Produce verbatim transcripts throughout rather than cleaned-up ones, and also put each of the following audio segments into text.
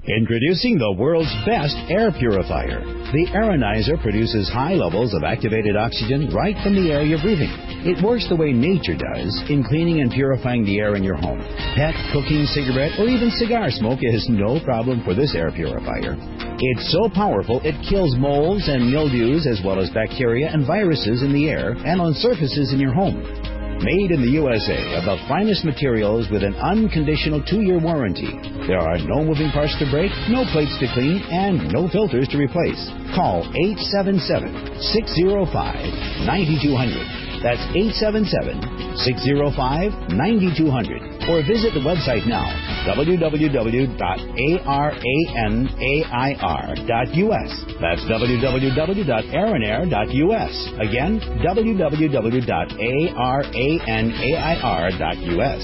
Introducing the world's best air purifier. The Aeronizer produces high levels of activated oxygen right from the air you're breathing. It works the way nature does in cleaning and purifying the air in your home. Pet, cooking, cigarette, or even cigar smoke is no problem for this air purifier. It's so powerful it kills molds and mildews as well as bacteria and viruses in the air and on surfaces in your home. Made in the U S A of the finest materials with an unconditional two-year warranty. There are no moving parts to break, no plates to clean, and no filters to replace. Call eight seven seven, six zero five, nine two zero zero. That's eight seven seven, six zero five, nine two zero zero. Or visit the website now, w w w dot aranair dot u s. That's w w w dot aranair dot u s. Again, w w w dot aranair dot u s.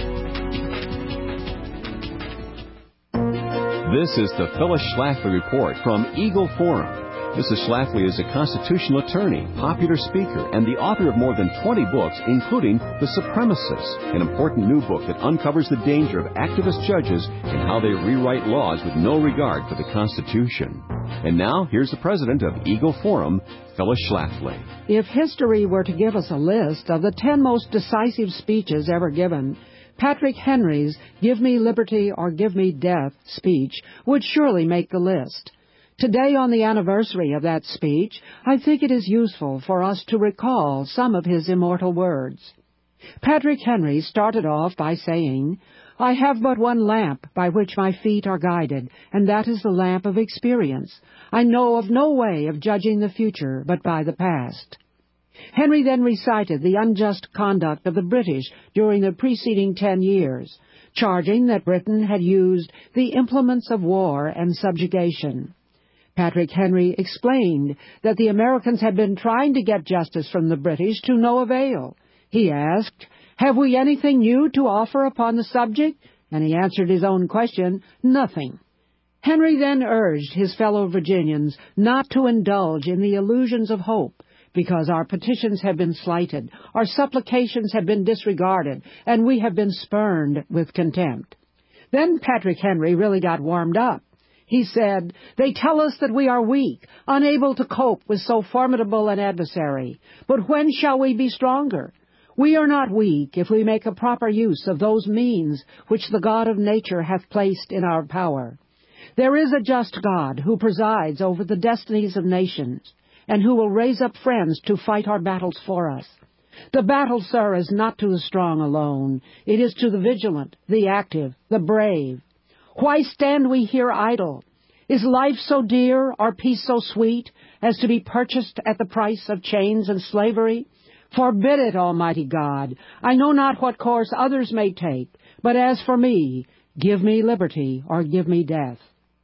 This is the Phyllis Schlafly Report from Eagle Forum. Missus Schlafly is a constitutional attorney, popular speaker, and the author of more than twenty books, including The Supremacists, an important new book that uncovers the danger of activist judges and how they rewrite laws with no regard for the Constitution. And now, here's the president of Eagle Forum, Phyllis Schlafly. If history were to give us a list of the ten most decisive speeches ever given, Patrick Henry's Give Me Liberty or Give Me Death speech would surely make the list. Today, on the anniversary of that speech, I think it is useful for us to recall some of his immortal words. Patrick Henry started off by saying, "I have but one lamp by which my feet are guided, and that is the lamp of experience. I know of no way of judging the future but by the past." Henry then recited the unjust conduct of the British during the preceding ten years, charging that Britain had used the implements of war and subjugation. Patrick Henry explained that the Americans had been trying to get justice from the British to no avail. He asked, "Have we anything new to offer upon the subject?" And he answered his own question, "Nothing." Henry then urged his fellow Virginians not to indulge in the illusions of hope, because our petitions have been slighted, our supplications have been disregarded, and we have been spurned with contempt. Then Patrick Henry really got warmed up. He said, "They tell us that we are weak, unable to cope with so formidable an adversary. But when shall we be stronger? We are not weak if we make a proper use of those means which the God of nature hath placed in our power. There is a just God who presides over the destinies of nations, and who will raise up friends to fight our battles for us. The battle, sir, is not to the strong alone. It is to the vigilant, the active, the brave. Why stand we here idle? Is life so dear, or peace so sweet, as to be purchased at the price of chains and slavery? Forbid it, Almighty God. I know not what course others may take, but as for me, give me liberty or give me death."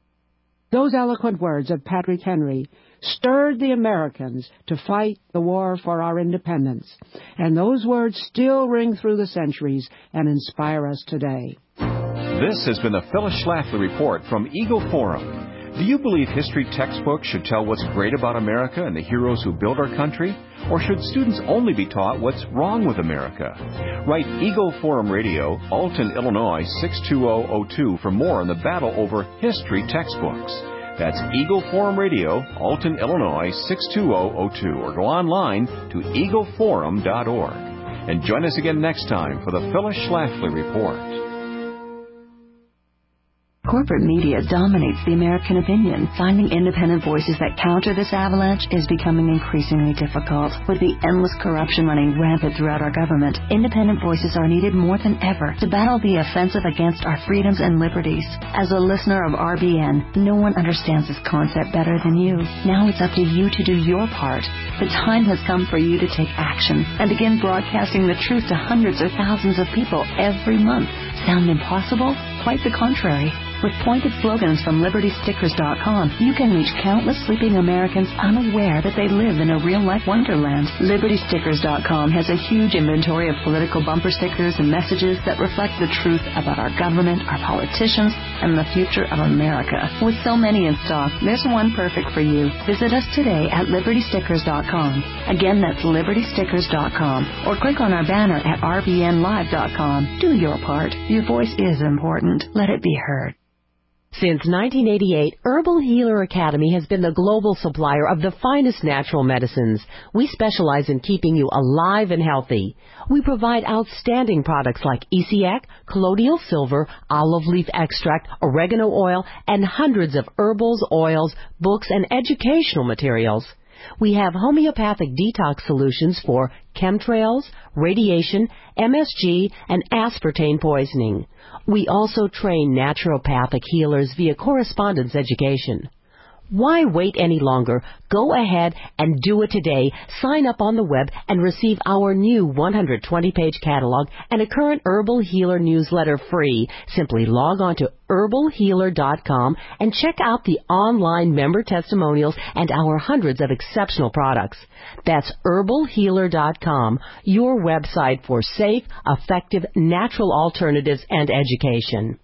Those eloquent words of Patrick Henry stirred the Americans to fight the war for our independence, and those words still ring through the centuries and inspire us today. This has been the Phyllis Schlafly Report from Eagle Forum. Do you believe history textbooks should tell what's great about America and the heroes who built our country? Or should students only be taught what's wrong with America? Write Eagle Forum Radio, Alton, Illinois six two zero zero two for more on the battle over history textbooks. That's Eagle Forum Radio, Alton, Illinois six two zero zero two, or go online to eagle forum dot org. And join us again next time for the Phyllis Schlafly Report. Corporate media dominates the American opinion. Finding independent voices that counter this avalanche is becoming increasingly difficult. With the endless corruption running rampant throughout our government, independent voices are needed more than ever to battle the offensive against our freedoms and liberties. As a listener of R B N, no one understands this concept better than you. Now it's up to you to do your part. The time has come for you to take action and begin broadcasting the truth to hundreds or thousands of people every month. Sound impossible? Quite the contrary. With pointed slogans from liberty stickers dot com, you can reach countless sleeping Americans unaware that they live in a real-life wonderland. liberty stickers dot com has a huge inventory of political bumper stickers and messages that reflect the truth about our government, our politicians, and the future of America. With so many in stock, there's one perfect for you. Visit us today at liberty stickers dot com. Again, that's liberty stickers dot com. Or click on our banner at r b n live dot com. Do your part. Your voice is important. Let it be heard. Since nineteen eighty-eight, Herbal Healer Academy has been the global supplier of the finest natural medicines. We specialize in keeping you alive and healthy. We provide outstanding products like E C A C, colloidal silver, olive leaf extract, oregano oil, and hundreds of herbals, oils, books, and educational materials. We have homeopathic detox solutions for chemtrails, radiation, M S G, and aspartame poisoning. We also train naturopathic healers via correspondence education. Why wait any longer? Go ahead and do it today. Sign up on the web and receive our new one hundred twenty page catalog and a current Herbal Healer newsletter free. Simply log on to herbal healer dot com and check out the online member testimonials and our hundreds of exceptional products. That's herbal healer dot com, your website for safe, effective, natural alternatives and education.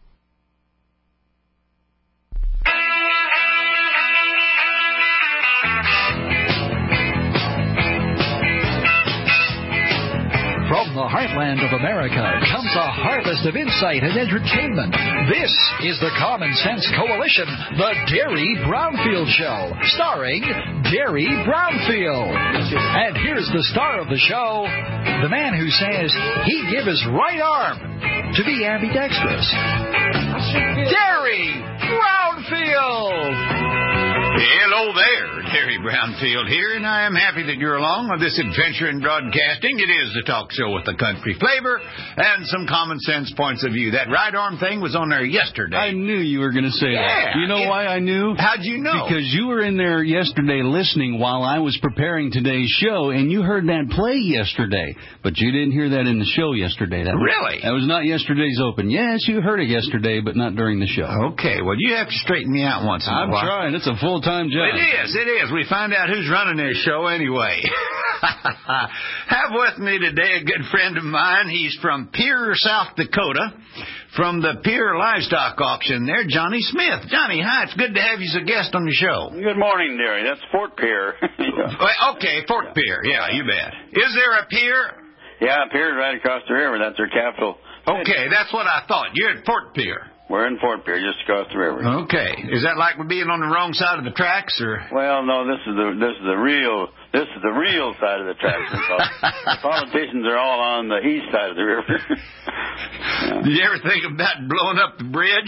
From the heartland of America comes a harvest of insight and entertainment. This is the Common Sense Coalition, the Derry Brownfield Show, starring Derry Brownfield. And here's the star of the show, the man who says he'd give his right arm to be ambidextrous, Derry Brownfield. Hello there, Derry Brownfield here, and I am happy that you're along on this adventure in broadcasting. It is the talk show with the country flavor and some common sense points of view. That right arm thing was on there yesterday. I knew you were going to say yeah, that. You know it, why I knew? How'd you know? Because you were in there yesterday listening while I was preparing today's show, and you heard that play yesterday. But you didn't hear that in the show yesterday. That really? Was, that was not yesterday's open. Yes, you heard it yesterday, but not during the show. Okay, well, you have to straighten me out once in I'm a while. I'm trying. It's a full-time job. It is, it is. We find out who's running this show anyway. Have with me today a good friend of mine. He's from Pierre, South Dakota, from the Pierre Livestock Auction there, Johnny Smith. Johnny, hi. It's good to have you as a guest on the show. Good morning, Derry. That's Fort Pierre. Well, okay, Fort Pierre. Yeah, you bet. Is there a pier? Yeah, Pierre's right across the river. That's their capital. Okay, that's what I thought. You're at Fort Pierre. We're in Fort Pierre, just across the river. Okay. Is that like being on the wrong side of the tracks, or? Well, no. This is the this is the real this is the real side of the tracks. The politicians are all on the east side of the river. Yeah. Did you ever think about blowing up the bridge?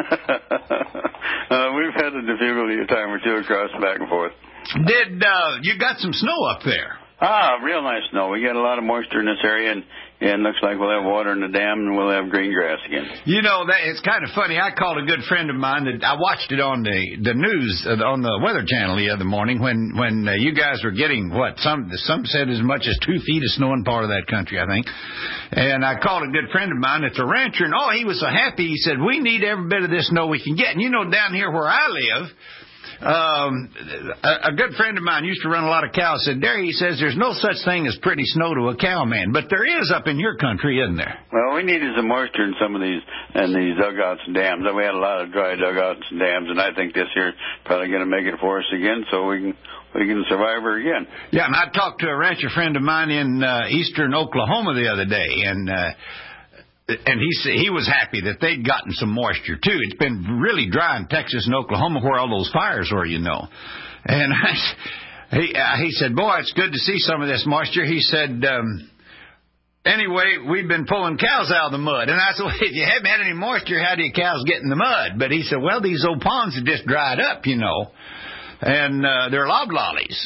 uh, we've had a difficulty a time or two across back and forth. Did uh, you got some snow up there? Ah, real nice snow. We got a lot of moisture in this area, and and looks like we'll have water in the dam, and we'll have green grass again. You know, that it's kind of funny. I called a good friend of mine that I watched it on the the news uh, on the Weather Channel the other morning when when uh, you guys were getting what some some said as much as two feet of snow in part of that country, I think. And I called a good friend of mine that's a rancher, and oh, he was so happy. He said, "We need every bit of this snow we can get." And you know, down here where I live. Um, a, a good friend of mine used to run a lot of cows. Said, Derry, he says, there's no such thing as pretty snow to a cow man, but there is up in your country, isn't there? Well, we needed some moisture in some of these in these dugouts and dams. We had a lot of dry dugouts and dams, and I think this year probably going to make it for us again, so we can we can survive her again. Yeah, and I talked to a rancher friend of mine in uh, eastern Oklahoma the other day, and. Uh, And he he was happy that they'd gotten some moisture, too. It's been really dry in Texas and Oklahoma where all those fires were, you know. And I, he uh, he said, boy, it's good to see some of this moisture. He said, um, anyway, we've been pulling cows out of the mud. And I said, well, if you haven't had any moisture, how do your cows get in the mud? But he said, well, these old ponds have just dried up, you know. And uh, they're loblollies.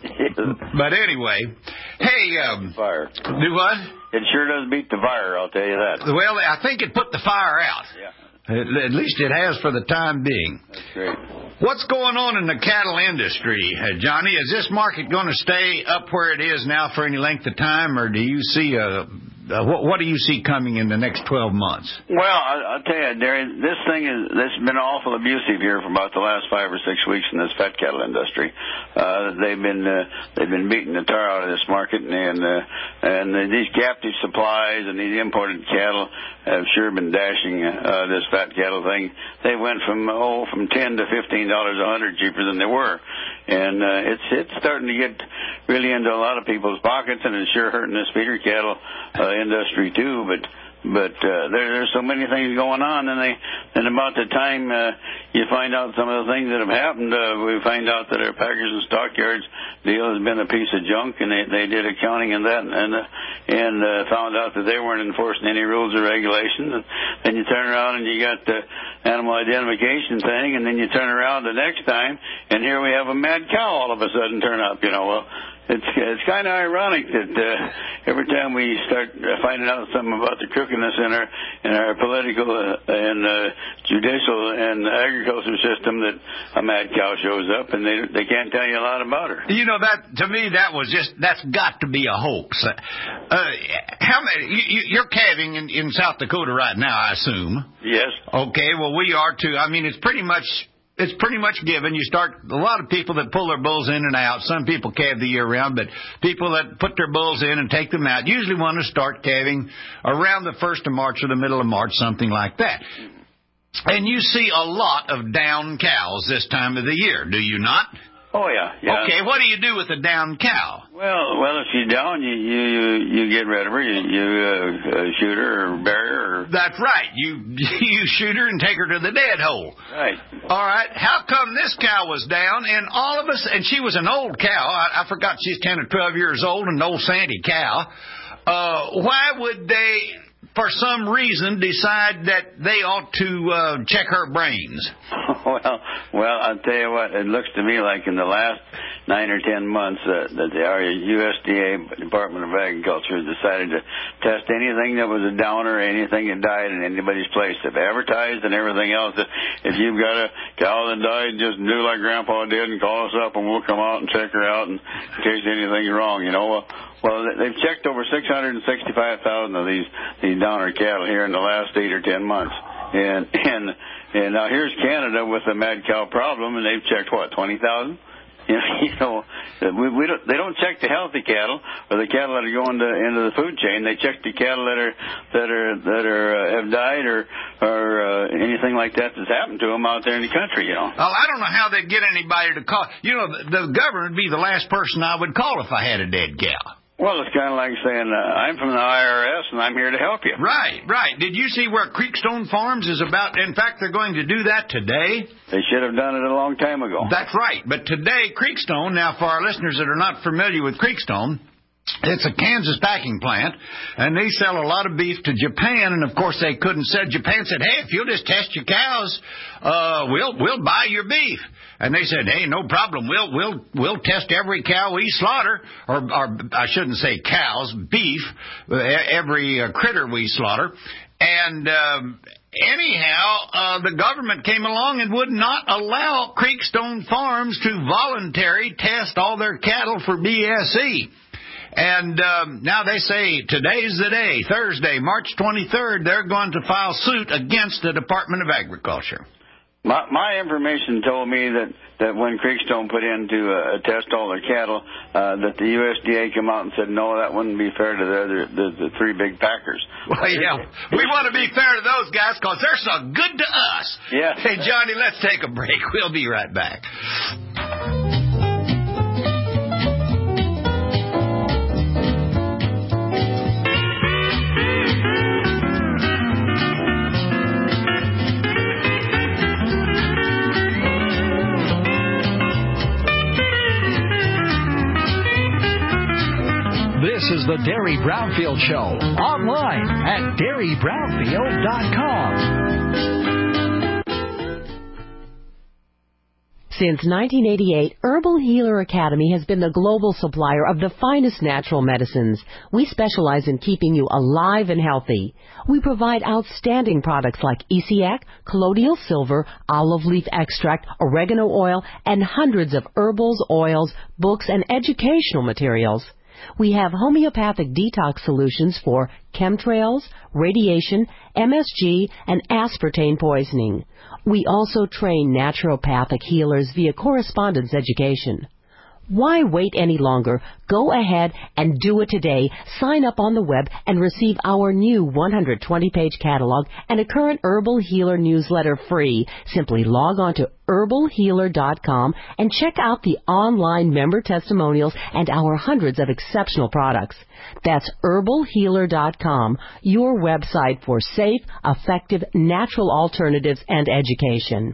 But anyway, hey, um, fire. Do what? It sure does beat the fire, I'll tell you that. Well, I think it put the fire out. Yeah. At, at least it has for the time being. That's great. What's going on in the cattle industry, uh, Johnny? Is this market going to stay up where it is now for any length of time, or do you see a... Uh, what, what do you see coming in the next twelve months? Well, I, I'll tell you, Derry, this thing is this has been awful abusive here for about the last five or six weeks in this fat cattle industry. Uh, they've been uh, they've been beating the tar out of this market, and uh, and uh, these captive supplies and these imported cattle have sure been dashing uh, this fat cattle thing. They went from oh from ten to fifteen dollars a hundred cheaper than they were, and uh, it's it's starting to get really into a lot of people's pockets, and it's sure hurting this feeder cattle Uh, industry too, but but uh, there, there's so many things going on, and they, and about the time uh, you find out some of the things that have happened, uh, we find out that our packers and stockyards deal has been a piece of junk, and they, they did accounting and that, and uh, and uh, found out that they weren't enforcing any rules or regulations. And then you turn around and you got the animal identification thing, and then you turn around the next time, and here we have a mad cow all of a sudden turn up. You know, well. It's it's kind of ironic that uh, every time we start finding out something about the crookedness in our in our political uh, and uh, judicial and agriculture system, that a mad cow shows up and they they can't tell you a lot about her. You know, that to me that was just that's got to be a hoax. Uh, how many? You, you're calving in, in South Dakota right now, I assume. Yes. Okay. Well, we are too. I mean, it's pretty much. It's pretty much given. You start, a lot of people that pull their bulls in and out, some people calve the year round, but people that put their bulls in and take them out usually want to start calving around the first of March or the middle of March, something like that. And you see a lot of down cows this time of the year, do you not? Oh, yeah, yeah. Okay, what do you do with a down cow? Well, well, if she's down, you you you, you get rid of her. You, you uh, uh, shoot her or bury her. Or... That's right. You you shoot her and take her to the dead hole. Right. All right. How come this cow was down and all of us, and she was an old cow. I, I forgot she's ten or twelve years old, an old sandy cow. Uh, why would they, for some reason, decide that they ought to uh, check her brains? well, well, I'll tell you what. It looks to me like in the last nine or ten months uh, that the U S D A, Department of Agriculture, decided to test anything that was a downer, anything that died in anybody's place. They've advertised and everything else. That if you've got a cow that died, just do like Grandpa did and call us up, and we'll come out and check her out in case anything's wrong. You know. Well, Well, they've checked over six hundred sixty-five thousand of these these downer cattle here in the last eight or ten months, and and and now here's Canada with the mad cow problem, and they've checked what, twenty thousand? You know, you know we, we don't, they don't check the healthy cattle or the cattle that are going to, into the food chain. They check the cattle that are that are that are uh, have died or or uh, anything like that that's happened to them out there in the country. You know. Oh, I don't know how they'd get anybody to call. You know, the, the governor would be the last person I would call if I had a dead cow. Well, it's kind of like saying, uh, I'm from the I R S, and I'm here to help you. Right, right. Did you see where Creekstone Farms is about? In fact, they're going to do that today. They should have done it a long time ago. That's right. But today, Creekstone, now for our listeners that are not familiar with Creekstone, it's a Kansas packing plant, and they sell a lot of beef to Japan, and of course they couldn't sell. Japan said, hey, if you'll just test your cows, uh, we'll we'll buy your beef. And they said, hey, no problem. We'll we'll we'll test every cow we slaughter, or, or I shouldn't say cows, beef, every uh, critter we slaughter. And um, anyhow, uh, the government came along and would not allow Creekstone Farms to voluntarily test all their cattle for B S E. And um, now they say today's the day, Thursday, March twenty-third, they're going to file suit against the Department of Agriculture. My, my information told me that, that when Creekstone put in to uh, test all their cattle, uh, that the U S D A came out and said, no, that wouldn't be fair to the other, the, the three big packers. Well, yeah, we want to be fair to those guys because they're so good to us. Yeah. Hey, Johnny, let's take a break. We'll be right back. This is the Derry Brownfield Show, online at Derry Brownfield dot com. Since nineteen eighty-eight, Herbal Healer Academy has been the global supplier of the finest natural medicines. We specialize in keeping you alive and healthy. We provide outstanding products like Essiac, colloidal silver, olive leaf extract, oregano oil, and hundreds of herbals, oils, books, and educational materials. We have homeopathic detox solutions for chemtrails, radiation, M S G, and aspartame poisoning. We also train naturopathic healers via correspondence education. Why wait any longer? Go ahead and do it today. Sign up on the web and receive our new one hundred twenty page catalog and a current Herbal Healer newsletter free. Simply log on to herbal healer dot com and check out the online member testimonials and our hundreds of exceptional products. That's herbal healer dot com, your website for safe, effective, natural alternatives and education.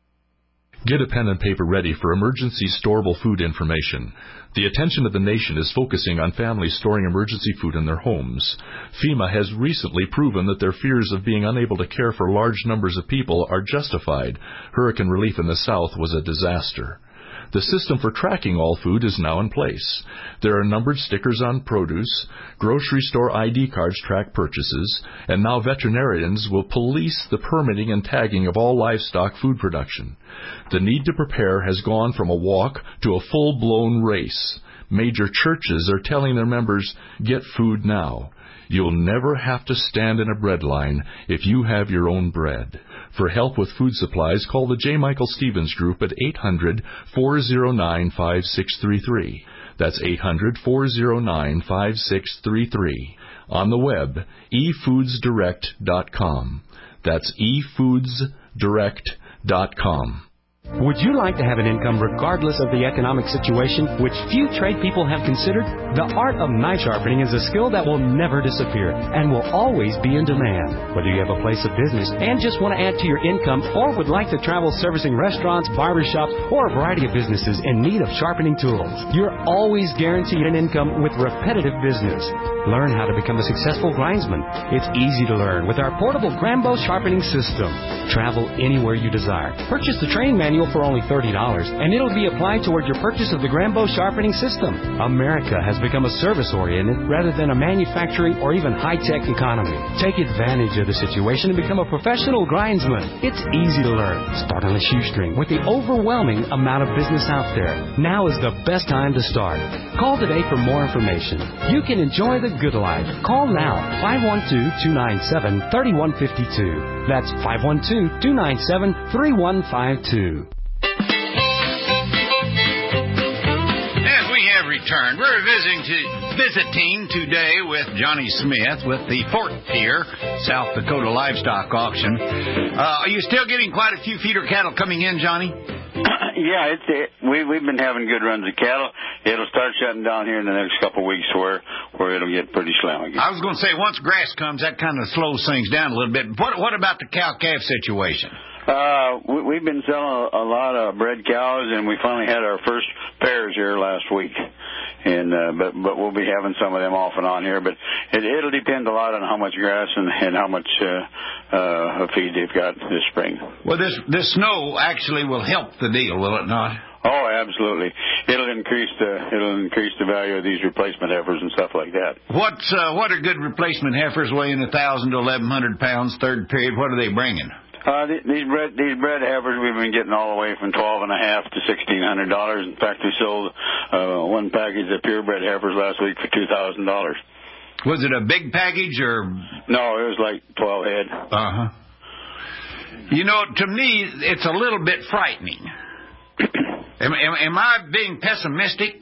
Get a pen and paper ready for emergency storable food information. The attention of the nation is focusing on families storing emergency food in their homes. FEMA has recently proven that their fears of being unable to care for large numbers of people are justified. Hurricane relief in the South was a disaster. The system for tracking all food is now in place. There are numbered stickers on produce, grocery store I D cards track purchases, and now veterinarians will police the permitting and tagging of all livestock food production. The need to prepare has gone from a walk to a full-blown race. Major churches are telling their members, get food now. You'll never have to stand in a bread line if you have your own bread. For help with food supplies, call the J. Michael Stevens Group at eight hundred, four oh nine, five six three three. That's eight hundred, four oh nine, five six three three. On the web, e foods direct dot com. That's e foods direct dot com. Would you like to have an income regardless of the economic situation, which few trade people have considered? The art of knife sharpening is a skill that will never disappear and will always be in demand. Whether you have a place of business and just want to add to your income or would like to travel servicing restaurants, barbershops, or a variety of businesses in need of sharpening tools, you're always guaranteed an income with repetitive business. Learn how to become a successful grindsman. It's easy to learn with our portable Grambo sharpening system. Travel anywhere you desire. Purchase the train manual for only thirty dollars, and it'll be applied toward your purchase of the Grambo sharpening system. America has become a service-oriented rather than a manufacturing or even high-tech economy. Take advantage of the situation and become a professional grindsman. It's easy to learn. Start on a shoestring with the overwhelming amount of business out there. Now is the best time to start. Call today for more information. You can enjoy the good life. Call now, five one two, two nine seven, three one five two. That's five one two, two nine seven, three one five two. Returned. We're visiting, to, visiting today with Johnny Smith with the Fort Pierre, South Dakota Livestock Auction. Uh, are you still getting quite a few feeder cattle coming in, Johnny? Yeah, it's it, we we've been having good runs of cattle. It'll start shutting down here in the next couple of weeks, where where it'll get pretty slim again. I was going to say, once grass comes, that kind of slows things down a little bit. What what about the cow calf situation? Uh, we, we've been selling a, a lot of bred cows, and we finally had our first pairs here last week. And uh, but but we'll be having some of them off and on here. But it, it'll depend a lot on how much grass and, and how much uh, uh, feed they've got this spring. Well, this this snow actually will help the deal, will it not? Oh, absolutely. It'll increase the it'll increase the value of these replacement heifers and stuff like that. What's uh, what are good replacement heifers weighing a thousand to eleven hundred pounds? Third period. What are they bringing? Uh, these bred these bred heifers we've been getting all the way from twelve and a half to sixteen hundred dollars. In fact, we sold uh, one package of purebred heifers last week for two thousand dollars. Was it a big package or? No, it was like twelve head. Uh huh. You know, to me, it's a little bit frightening. am, am, am I being pessimistic?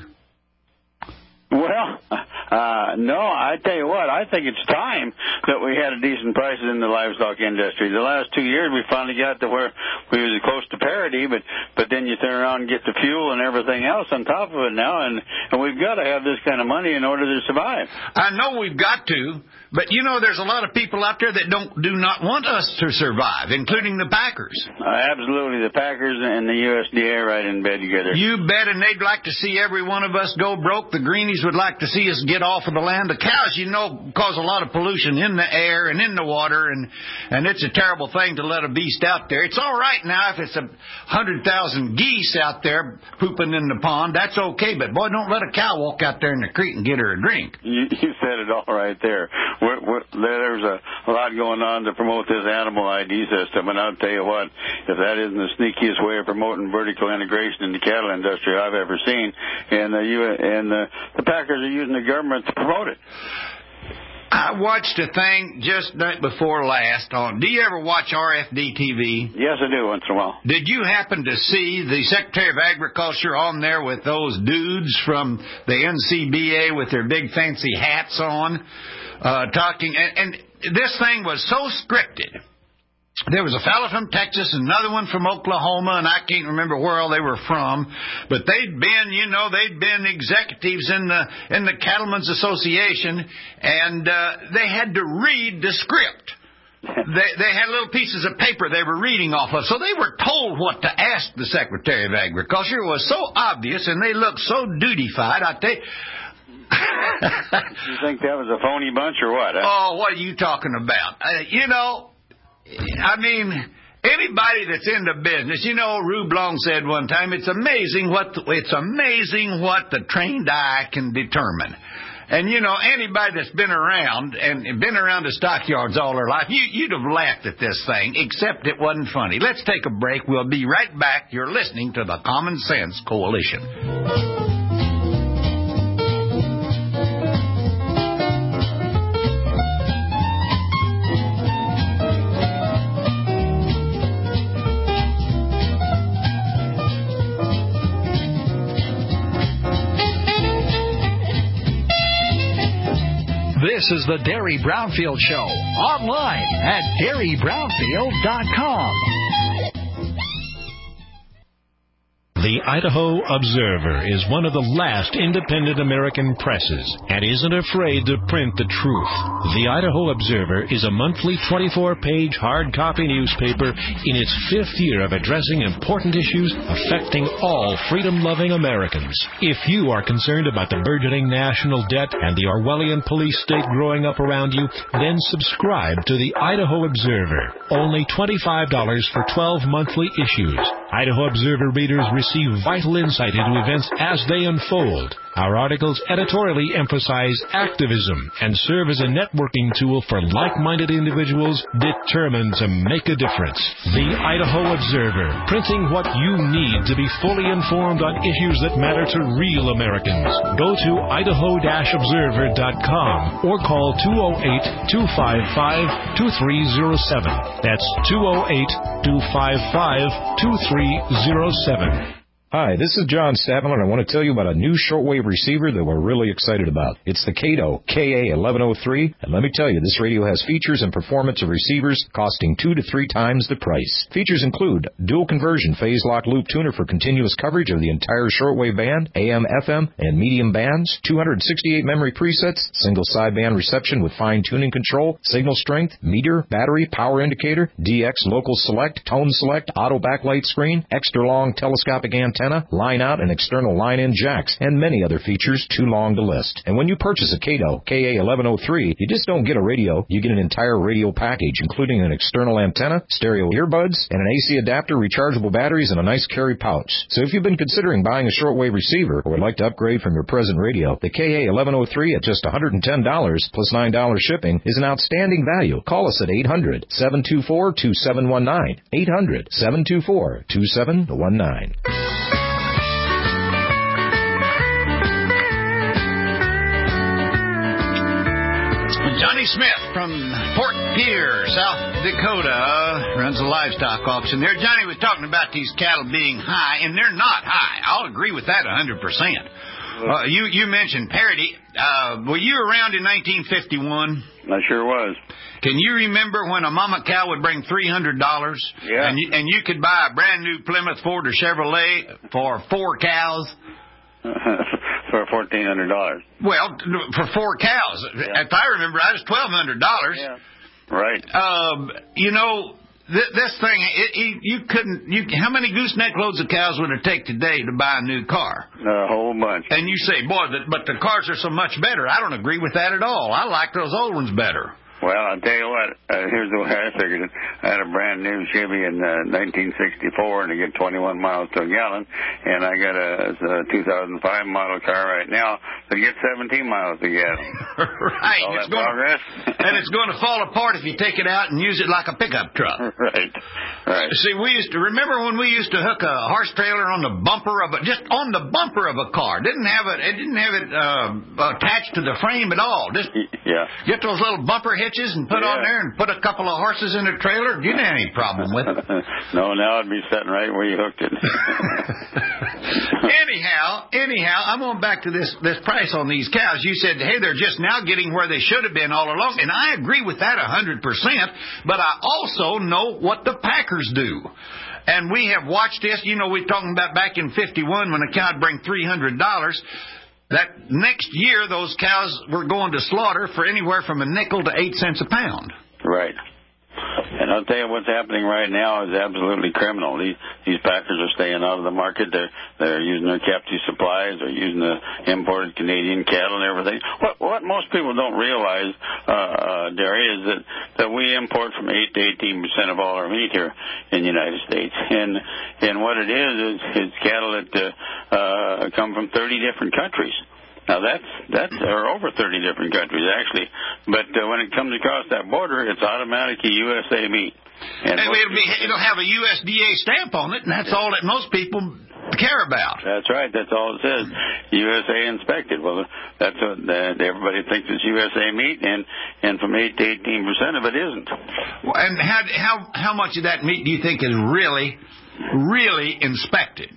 Well, uh, no, I tell you what, I think it's time that we had a decent prices in the livestock industry. The last two years we finally got to where we was close to parity, but, but then you turn around and get the fuel and everything else on top of it now, and, and we've got to have this kind of money in order to survive. I know we've got to, but you know there's a lot of people out there that don't do not want us to survive, including the packers. Uh, absolutely, the packers and the U S D A right in bed together. You bet, and they'd like to see every one of us go broke. The greenies would like to see us get off of the land. The cows, you know, cause a lot of pollution in the air and in the water, and and it's a terrible thing to let a beast out there. It's all right now if it's a hundred thousand geese out there pooping in the pond. That's okay, but boy, don't let a cow walk out there in the creek and get her a drink. You, you said it all right there. We're, we're, there's a, a lot going on to promote this animal I D system, and I'll tell you what, if that isn't the sneakiest way of promoting vertical integration in the cattle industry I've ever seen, and the, and the, the packers are using the government to promote it. I watched a thing just night before last on. Do you ever watch R F D T V? Yes, I do once in a while. Did you happen to see the Secretary of Agriculture on there with those dudes from the N C B A with their big fancy hats on, uh, talking? And, and this thing was so scripted. There was a fellow from Texas, another one from Oklahoma, and I can't remember where all they were from, but they'd been, you know, they'd been executives in the in the Cattlemen's Association, and uh, they had to read the script. They they had little pieces of paper they were reading off of, so they were told what to ask the Secretary of Agriculture. It was so obvious, and they looked so duty-fied. I tell you. You think that was a phony bunch or what? Huh? Oh, what are you talking about? Uh, you know. I mean, anybody that's in the business, you know, Rube Long said one time, it's amazing what the, it's amazing what the trained eye can determine. And, you know, anybody that's been around and been around the stockyards all their life, you, you'd have laughed at this thing, except it wasn't funny. Let's take a break. We'll be right back. You're listening to the Common Sense Coalition. This is the Derry Brownfield Show, online at Derry Brownfield dot com. The Idaho Observer is one of the last independent American presses and isn't afraid to print the truth. The Idaho Observer is a monthly twenty-four page hard copy newspaper in its fifth year of addressing important issues affecting all freedom-loving Americans. If you are concerned about the burgeoning national debt and the Orwellian police state growing up around you, then subscribe to the Idaho Observer. Only twenty-five dollars for twelve monthly issues. Idaho Observer readers receive vital insight into events as they unfold. Our articles editorially emphasize activism and serve as a networking tool for like-minded individuals determined to make a difference. The Idaho Observer, printing what you need to be fully informed on issues that matter to real Americans. Go to idaho dash observer dot com or call two oh eight, two five five, two three oh seven. That's two oh eight, two five five, two three oh seven. Hi, this is John Statman, and I want to tell you about a new shortwave receiver that we're really excited about. It's the Kato K A eleven oh three, and let me tell you, this radio has features and performance of receivers costing two to three times the price. Features include dual conversion phase lock loop tuner for continuous coverage of the entire shortwave band, A M, F M, and medium bands, two hundred sixty-eight memory presets, single sideband reception with fine tuning control, signal strength, meter, battery, power indicator, D X local select, tone select, auto backlight screen, extra long telescopic antenna, line out and external line in jacks, and many other features too long to list. And when you purchase a Kato K A eleven oh three, you just don't get a radio, you get an entire radio package, including an external antenna, stereo earbuds, and an A C adapter, rechargeable batteries, and a nice carry pouch. So if you've been considering buying a shortwave receiver or would like to upgrade from your present radio, the K A eleven oh three at just one hundred ten dollars plus nine dollars shipping is an outstanding value. Call us at eight hundred, seven two four, two seven one nine, eight hundred, seven two four, two seven one nine. Johnny Smith from Fort Pierre, South Dakota, runs a livestock auction there. Johnny was talking about these cattle being high, and they're not high. I'll agree with that one hundred percent. Uh, you, you mentioned parity. Uh, were you around in nineteen fifty-one? I sure was. Can you remember when a mama cow would bring three hundred dollars? Yeah. And you, and you could buy a brand new Plymouth Ford or Chevrolet for four cows? For fourteen hundred dollars. Well, for four cows. Yeah. If I remember, I was twelve hundred dollars. Yeah. Right. Um, you know, th- this thing, it, it, you couldn't. You, how many gooseneck loads of cows would it take today to buy a new car? A whole bunch. And you say, boy, the, but the cars are so much better. I don't agree with that at all. I like those old ones better. Well, I'll tell you what, uh, here's the way I figured it. I had a brand new Chevy in uh, nineteen sixty-four, and I get twenty-one miles to a gallon, and I got a, a two thousand five model car right now that gets seventeen miles to a gallon. Right. All it's that gonna, progress. And it's going to fall apart if you take it out and use it like a pickup truck. Right. Right. See, we used to, remember when we used to hook a horse trailer on the bumper of a, just on the bumper of a car. Didn't have it, it didn't have it uh, attached to the frame at all. Just yeah. get those little bumper hitches and put yeah. on there and put a couple of horses in a trailer. You didn't have any problem with it. No, now it'd be sitting right where you hooked it. anyhow, anyhow, I'm going back to this, this price on these cows. You said, hey, they're just now getting where they should have been all along. And I agree with that one hundred percent. But I also know what the packers do. And we have watched this. You know, we're talking about back in fifty-one when a cow would bring three hundred dollars. That next year, those cows were going to slaughter for anywhere from a nickel to eight cents a pound. Right. And I'll tell you what's happening right now is absolutely criminal. These these packers are staying out of the market. They're they're using their captive supplies. They're using the imported Canadian cattle and everything. What what most people don't realize, uh, uh, Derry, is that that we import from eight to eighteen percent of all our meat here in the United States. And and what it is is it's cattle that uh, uh, come from thirty different countries. Now, that's, that's, or over thirty different countries, actually. But uh, when it comes across that border, it's automatically U S A meat. And it'll, be, it'll have a U S D A stamp on it, and that's all that most people care about. That's right. That's all it says. U S A inspected. Well, that's what uh, everybody thinks it's U S A meat, and, and from eight to eighteen percent of it isn't. Well, and how, how, how much of that meat do you think is really, really inspected?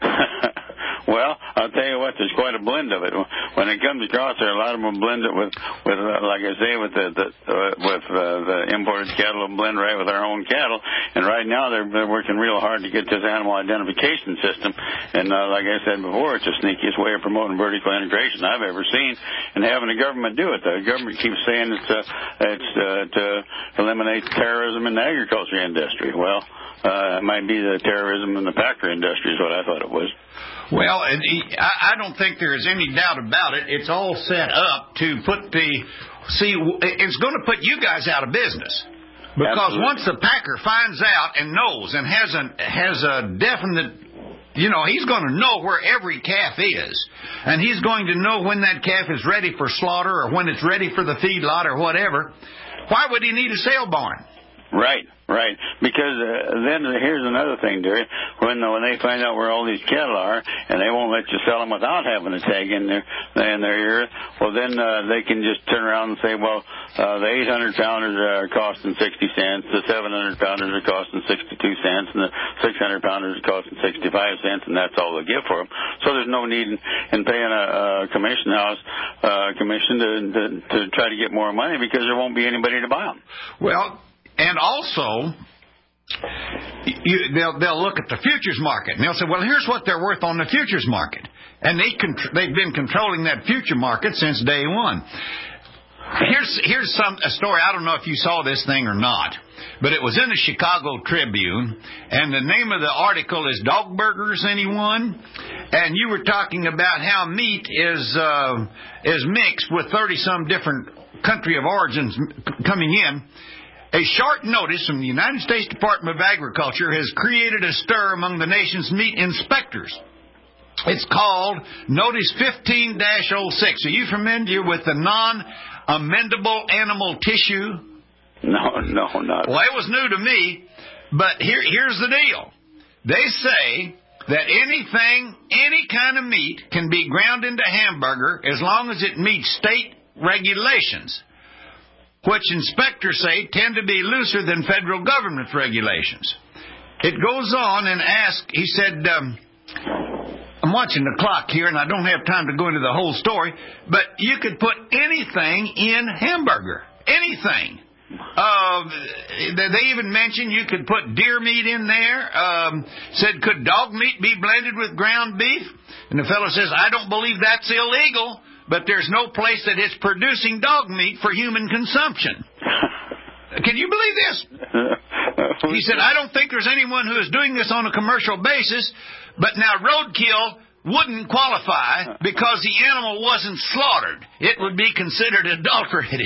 Well, I'll tell you what, there's quite a blend of it. When it comes across there, a lot of them will blend it with, with uh, like I say, with the, the uh, with uh, the imported cattle will blend right with our own cattle. And right now they're, they're working real hard to get this animal identification system. And uh, like I said before, it's the sneakiest way of promoting vertical integration I've ever seen. And having the government do it, the government keeps saying it's uh, it's uh, to eliminate terrorism in the agriculture industry. Well, uh, it might be the terrorism in the packer industry is what I thought it was. Well, I don't think there's any doubt about it. It's all set up to put the... See, it's going to put you guys out of business. Because Absolutely. Once the packer finds out and knows and has a, has a definite... You know, he's going to know where every calf is. And he's going to know when that calf is ready for slaughter or when it's ready for the feedlot or whatever. Why would he need a sale barn? Right, right. Because uh, then here's another thing, Derry. When uh, when they find out where all these cattle are, and they won't let you sell them without having a tag in their in their ear, well then uh, they can just turn around and say, well, uh, the eight hundred pounders are costing sixty cents, the seven hundred pounders are costing sixty-two cents, and the six hundred pounders are costing sixty-five cents, and that's all they give for them. So there's no need in, in paying a, a commission house uh, commission to, to to try to get more money because there won't be anybody to buy them. Well. And also, you, they'll, they'll look at the futures market, and they'll say, well, here's what they're worth on the futures market. And they contr- they've been controlling that future market since day one. Here's here's some a story. I don't know if you saw this thing or not, but it was in the Chicago Tribune, and the name of the article is Dog Burgers, anyone? And you were talking about how meat is uh, is mixed with thirty-some different country of origins coming in. A short notice from the United States Department of Agriculture has created a stir among the nation's meat inspectors. It's called Notice fifteen dash oh six. Are you familiar with the non-amendable animal tissue? No, no, not. Well, it was new to me, but here, here's the deal. They say that anything, any kind of meat can be ground into hamburger as long as it meets state regulations, which inspectors say tend to be looser than federal government regulations. It goes on and asks, he said, um, I'm watching the clock here, and I don't have time to go into the whole story, but you could put anything in hamburger. Anything. Uh, they even mentioned you could put deer meat in there. Um, said, could dog meat be blended with ground beef? And the fellow says, I don't believe that's illegal, but there's no place that is producing dog meat for human consumption. Can you believe this? He said, I don't think there's anyone who is doing this on a commercial basis, but now roadkill wouldn't qualify because the animal wasn't slaughtered. It would be considered adulterated.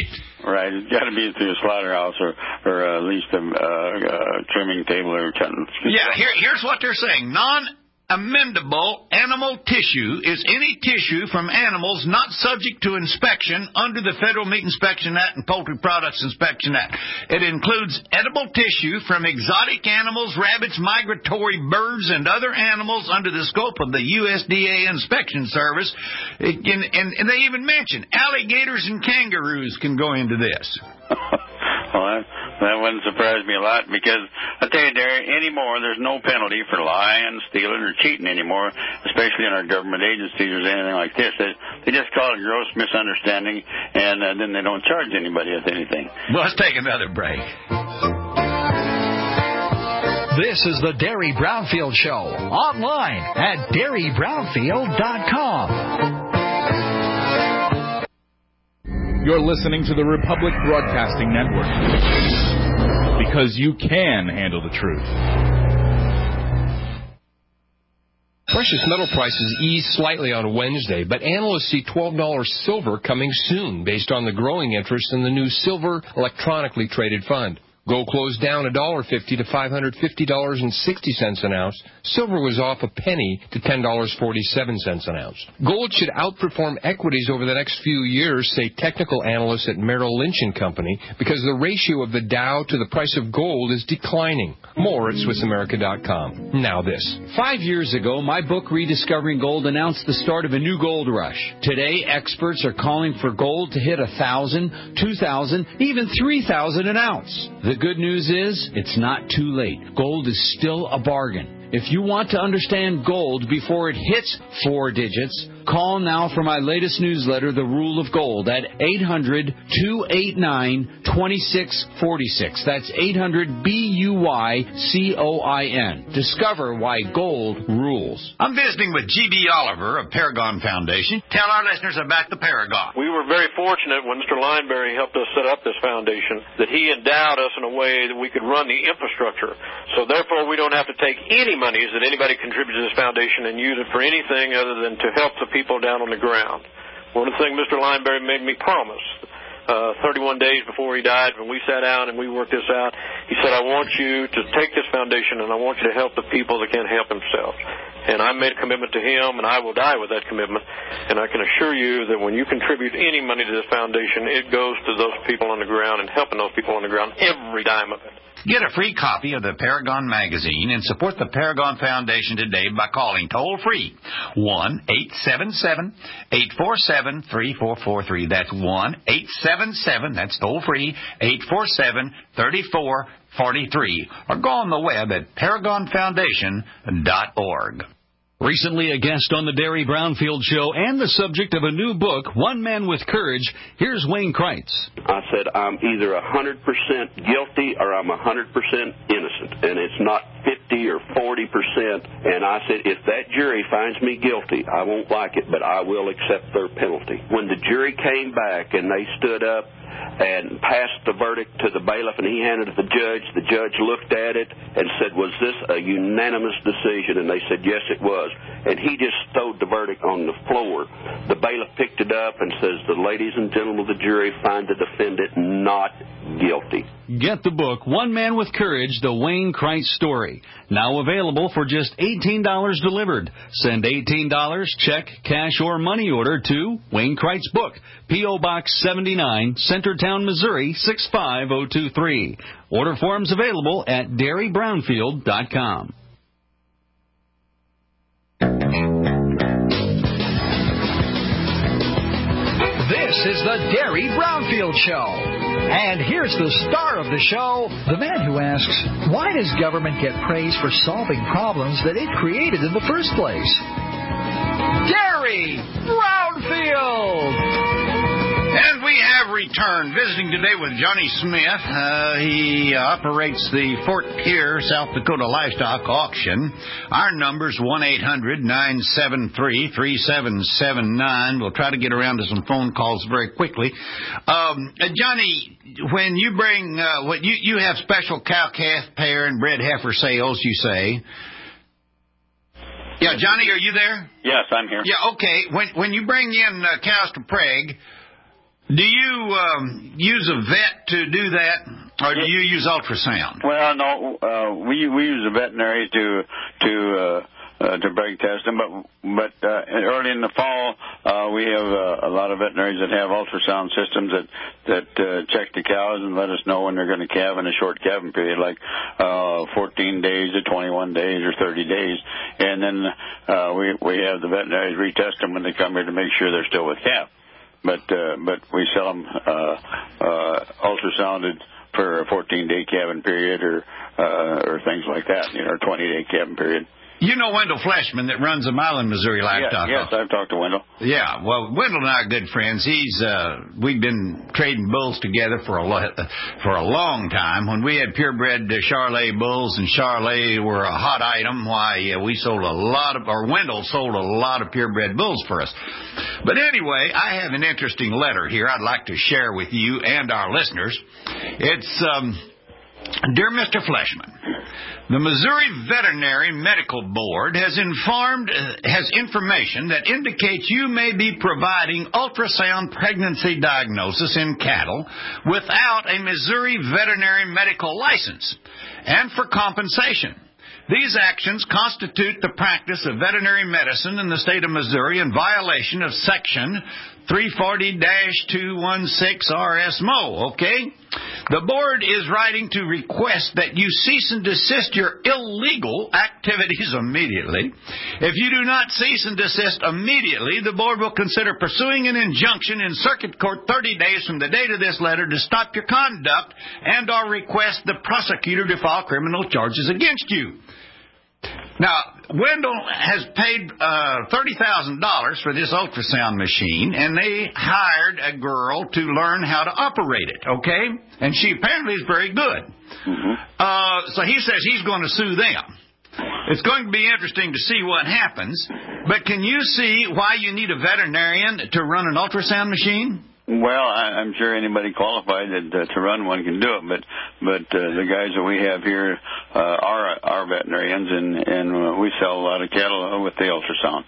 right. It's got to be through a slaughterhouse or, or uh, at least a uh, uh, trimming table or something. Yeah, here, here's what they're saying. Non-amendable animal tissue is any tissue from animals not subject to inspection under the Federal Meat Inspection Act and Poultry Products Inspection Act. It includes edible tissue from exotic animals, rabbits, migratory birds, and other animals under the scope of the U S D A Inspection Service. It, and, and, and they even mention alligators and kangaroos can go into this. Well, that, that wouldn't surprise me a lot because, I tell you, Derry, anymore there's no penalty for lying, stealing, or cheating anymore, especially in our government agencies or anything like this. They, they just call it gross misunderstanding, and uh, then they don't charge anybody with anything. Well, let's take another break. This is the Derry Brownfield Show, online at derry brownfield dot com. You're listening to the Republic Broadcasting Network, because you can handle the truth. Precious metal prices eased slightly on Wednesday, but analysts see twelve dollars silver coming soon based on the growing interest in the new silver electronically traded fund. Gold closed down one dollar fifty to five hundred fifty dollars and sixty cents an ounce. Silver was off a penny to ten dollars and forty-seven cents an ounce. Gold should outperform equities over the next few years, say technical analysts at Merrill Lynch and Company, because the ratio of the Dow to the price of gold is declining. More at Swiss America dot com. Now this. Five years ago, my book Rediscovering Gold announced the start of a new gold rush. Today, experts are calling for gold to hit one thousand dollars, two thousand dollars, even three thousand dollars an ounce. The good news is, it's not too late. Gold is still a bargain. If you want to understand gold before it hits four digits, call now for my latest newsletter, The Rule of Gold, at eight hundred, two eight nine, two six four six. That's eight hundred B U Y C O I N. Discover why gold rules. I'm visiting with G B Oliver of Paragon Foundation. Tell our listeners about the Paragon. We were very fortunate when Mister Lineberry helped us set up this foundation that he endowed us in a way that we could run the infrastructure. So therefore, we don't have to take any monies that anybody contributes to this foundation and use it for anything other than to help the people down on the ground. One of the things Mister Lineberry made me promise uh, thirty-one days before he died, when we sat down and we worked this out, he said, I want you to take this foundation and I want you to help the people that can't help themselves. And I made a commitment to him, and I will die with that commitment. And I can assure you that when you contribute any money to this foundation, it goes to those people on the ground and helping those people on the ground, every dime of it. Get a free copy of the Paragon magazine and support the Paragon Foundation today by calling toll-free one eight seven seven, eight four seven, three four four three. That's one eight seven seven, that's toll-free, eight four seven, three four four three. Or go on the web at paragon foundation dot org. Recently a guest on the Derry Brownfield Show and the subject of a new book, One Man with Courage. Here's Wayne Kreitz. I said I'm either one hundred percent guilty or I'm one hundred percent innocent, and it's not fifty or forty percent. And I said, if that jury finds me guilty, I won't like it, but I will accept their penalty. When the jury came back and they stood up and passed the verdict to the bailiff, and he handed it to the judge. The judge looked at it and said, was this a unanimous decision? And they said, yes, it was. And he just stowed the verdict on the floor. The bailiff picked it up and says, the ladies and gentlemen of the jury find the defendant not guilty. Get the book, One Man with Courage, the Wayne Kreitz story. Now available for just eighteen dollars delivered. Send eighteen dollars, check, cash, or money order to Wayne Kreitz Book, P O. Box seventy-nine, Centertown, Missouri, six five zero two three. Order forms available at derry brownfield dot com. This is the Derry Brownfield Show. And here's the star of the show, the man who asks, why does government get praise for solving problems that it created in the first place? Derry Brownfield! And we have returned, visiting today with Johnny Smith. Uh, he operates the Fort Pierre, South Dakota Livestock Auction. Our number's one eight hundred nine seven three three seven seven nine. We'll try to get around to some phone calls very quickly. Um, uh, Johnny, when you bring, uh, what you, you have special cow-calf pair and bred heifer sales, you say. Yeah, Johnny, are you there? Yes, I'm here. Yeah, okay. When when you bring in uh, cows to preg, Do you um, use a vet to do that, or do you use ultrasound? Well, no, uh, we we use a veterinary to to uh, uh, to break test them, but but uh, early in the fall uh, we have uh, a lot of veterinaries that have ultrasound systems that that uh, check the cows and let us know when they're going to calve in a short calving period, like uh, fourteen days to twenty-one days or thirty days, and then uh, we we have the veterinaries retest them when they come here to make sure they're still with calf. But uh, but we sell them uh, uh, ultrasounded for a fourteen-day calving period, or uh, or things like that, you know, or twenty-day calving period. You know Wendell Fleshman that runs a Milan, Missouri livestock. Yes, yes, I've talked to Wendell. Yeah, well, Wendell and I are good friends. He's uh, we've been trading bulls together for a lo- for a long time. When we had purebred uh, Charolais bulls, and Charolais were a hot item, why uh, we sold a lot of, or Wendell sold a lot of purebred bulls for us. But anyway, I have an interesting letter here I'd like to share with you and our listeners. It's um, Dear Mister Fleshman, the Missouri Veterinary Medical Board has informed uh, has information that indicates you may be providing ultrasound pregnancy diagnosis in cattle without a Missouri veterinary medical license and for compensation. These actions constitute the practice of veterinary medicine in the state of Missouri in violation of Section three forty dash two sixteen R S M O, okay? The board is writing to request that you cease and desist your illegal activities immediately. If you do not cease and desist immediately, the board will consider pursuing an injunction in circuit court thirty days from the date of this letter to stop your conduct and or request the prosecutor to file criminal charges against you. Now, Wendell has paid uh, thirty thousand dollars for this ultrasound machine, and they hired a girl to learn how to operate it, okay? And she apparently is very good. Mm-hmm. Uh, so he says he's going to sue them. It's going to be interesting to see what happens, but can you see why you need a veterinarian to run an ultrasound machine? Well, I, I'm sure anybody qualified that, uh, to run one can do it, but but uh, the guys that we have here uh, are are veterinarians, and and uh, we sell a lot of cattle with the ultrasound.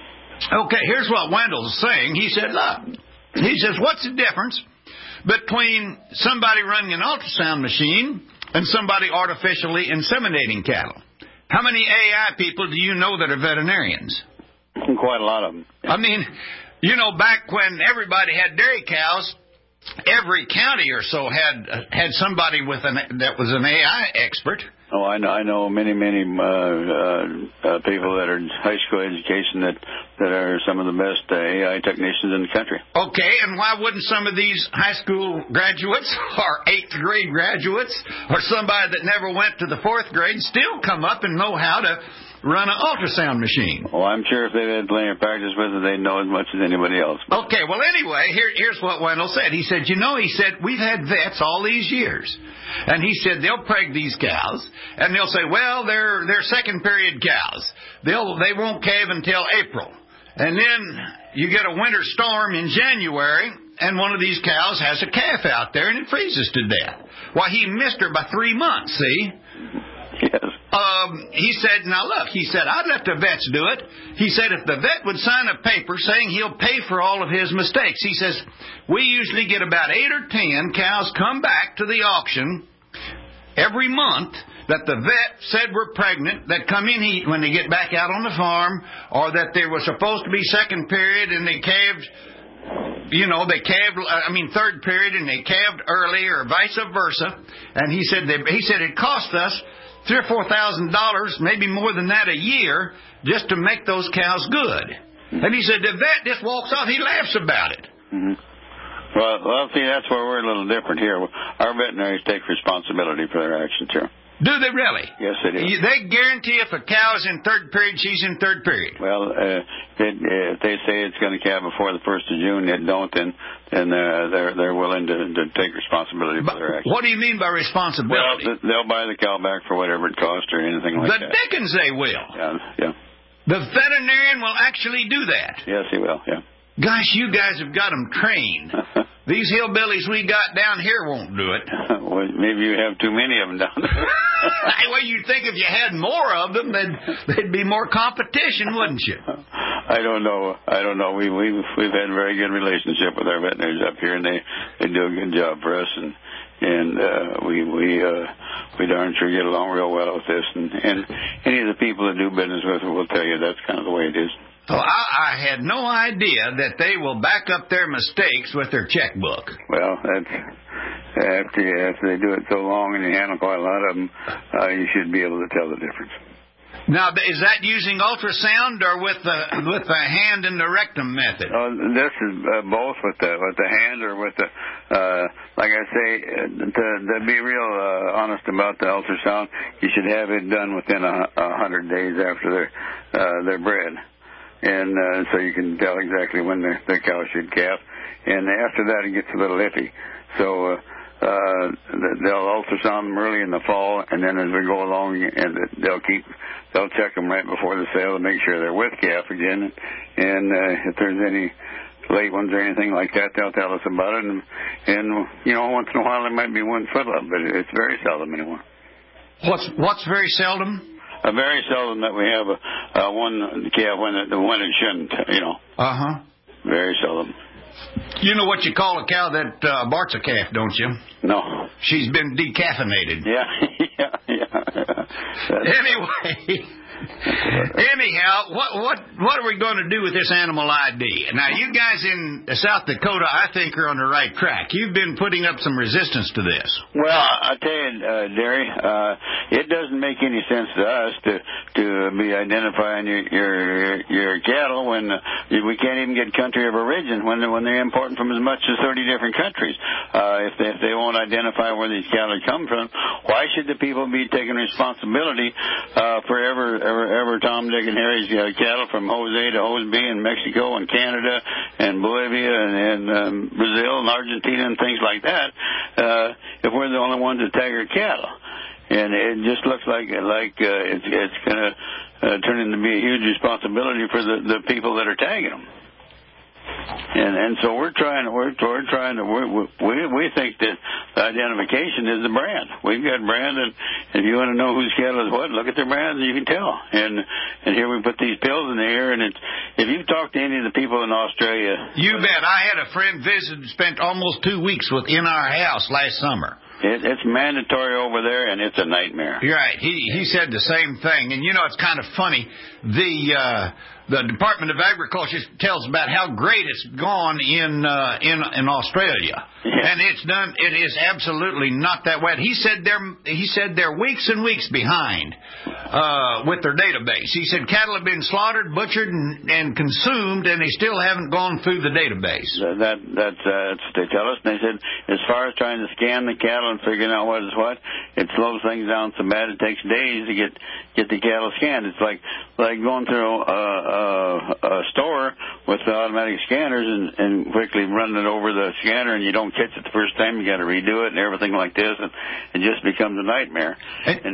Okay, here's what Wendell's saying. He said, look, he says, what's the difference between somebody running an ultrasound machine and somebody artificially inseminating cattle? How many A I people do you know that are veterinarians? Quite a lot of them. I mean, you know, back when everybody had dairy cows, every county or so had had somebody with an that was an A I expert. Oh, I know, I know many, many uh, uh, uh, people that are in high school education that, that are some of the best uh, A I technicians in the country. Okay, and why wouldn't some of these high school graduates or eighth grade graduates or somebody that never went to the fourth grade still come up and know how to run an ultrasound machine? Well, I'm sure if they had plenty of practice with it, they'd know as much as anybody else. Okay, well, anyway, here, here's what Wendell said. He said, you know, he said, we've had vets all these years. And he said they'll preg these cows, and they'll say, well, they're they're second period cows. They'll they won't calve until April. And then you get a winter storm in January, and one of these cows has a calf out there, and it freezes to death. Why, he missed her by three months, see? Yes. Um, he said, now look, he said, I'd let the vets do it. He said, if the vet would sign a paper saying he'll pay for all of his mistakes. He says, we usually get about eight or ten cows come back to the auction every month that the vet said were pregnant, that come in heat when they get back out on the farm, or that they were supposed to be second period and they calved, you know, they calved, I mean, third period and they calved early, or vice versa. And he said, they, he said it cost us three or four thousand dollars, maybe more than that a year, just to make those cows good. And he said the vet just walks off. He laughs about it. Mm-hmm. Well, well, see, that's where we're a little different here. Our veterinaries take responsibility for their actions here. Do they really? Yes, they do. They guarantee if a cow is in third period, she's in third period. Well, uh, it, if they say it's going to calve before the first of June, it don't, then then uh, they're they're willing to, to take responsibility for but their actions. What do you mean by responsibility? Well, they'll buy the cow back for whatever it costs or anything like the that. The dickens they will. Yeah, yeah. The veterinarian will actually do that. Yes, he will. Yeah. Gosh, you guys have got them trained. These hillbillies we got down here won't do it. Well, maybe you have too many of them down there. Well, you'd think if you had more of them, then there'd be more competition, wouldn't you? I I don't know. I don't know. We we we've, we've had a very good relationship with our veterinaries up here, and they they do a good job for us, and and uh, we we uh, we darn sure get along real well with this. And and any of the people that do business with us will tell you that's kind of the way it is. Oh, I, I had no idea that they will back up their mistakes with their checkbook. Well, that's after you, after they do it so long and you handle quite a lot of them, uh, you should be able to tell the difference. Now, is that using ultrasound or with the with the hand and the rectum method? Oh, this is uh, both with the with the hand or with the uh, like I say uh, to, to be real uh, honest about the ultrasound, you should have it done within a, a hundred days after they're uh, they're bred, and uh, so you can tell exactly when the the cow should calf. And after that, it gets a little iffy. So. Uh, Uh, they'll ultrasound them early in the fall, and then as we go along, and they'll keep, they'll check them right before the sale to make sure they're with calf again. And uh, if there's any late ones or anything like that, they'll tell us about it. And, and you know, once in a while there might be one foot up, but it's very seldom anymore. What's what's very seldom? Uh, very seldom that we have a, a one calf when it when it shouldn't. You know. Uh huh. Very seldom. You know what you call a cow that uh, aborts a calf, don't you? No. She's been decaffeinated. Yeah, yeah, yeah. Anyway, anyhow, what what what are we going to do with this animal I D? Now, you guys in South Dakota, I think, are on the right track. You've been putting up some resistance to this. Well, I tell you, uh, Derry, uh, it doesn't make any sense to us to to be identifying your your, your cattle when uh, we can't even get country of origin when they're, when they're importing from as much as thirty different countries. Uh, if they, if they won't identify where these cattle come from, why should the people be taking responsibility uh, for ever ever ever Tom, Dick, and Harry's uh, cattle from Jose to Jose B in Mexico and Canada and Bolivia and, and um, Brazil and Argentina and things like that? Uh, if we're the only ones that tag our cattle. And it just looks like like uh, it's, it's going to uh, turn into be a huge responsibility for the, the people that are tagging them. And and so we're trying to we're, we're trying to we're, we we think that the identification is the brand. We've got brand, and if you want to know whose cattle is what, look at their brands, and you can tell. And and here we put these pills in the air, and it's if you've talked to any of the people in Australia, you bet. I had a friend visit and spent almost two weeks within our house last summer. It, it's mandatory over there, and it's a nightmare. You're right. He he said the same thing. And, you know, it's kind of funny. The uh, the Department of Agriculture tells about how great it's gone in uh, in in Australia. Yeah. And it's done. It is absolutely not that way. He said they're he said they're weeks and weeks behind uh, with their database. He said cattle have been slaughtered, butchered, and, and consumed, and they still haven't gone through the database. That that's, uh, that's what they tell us. And they said as far as trying to scan the cattle and figuring out what is what, it slows things down so bad it takes days to get get the cattle scanned. It's like like going through a, a, a store with the automatic scanners and, and quickly running it over the scanner, and you don't catch it the first time. You got to redo it and everything like this, and it just becomes a nightmare. And, and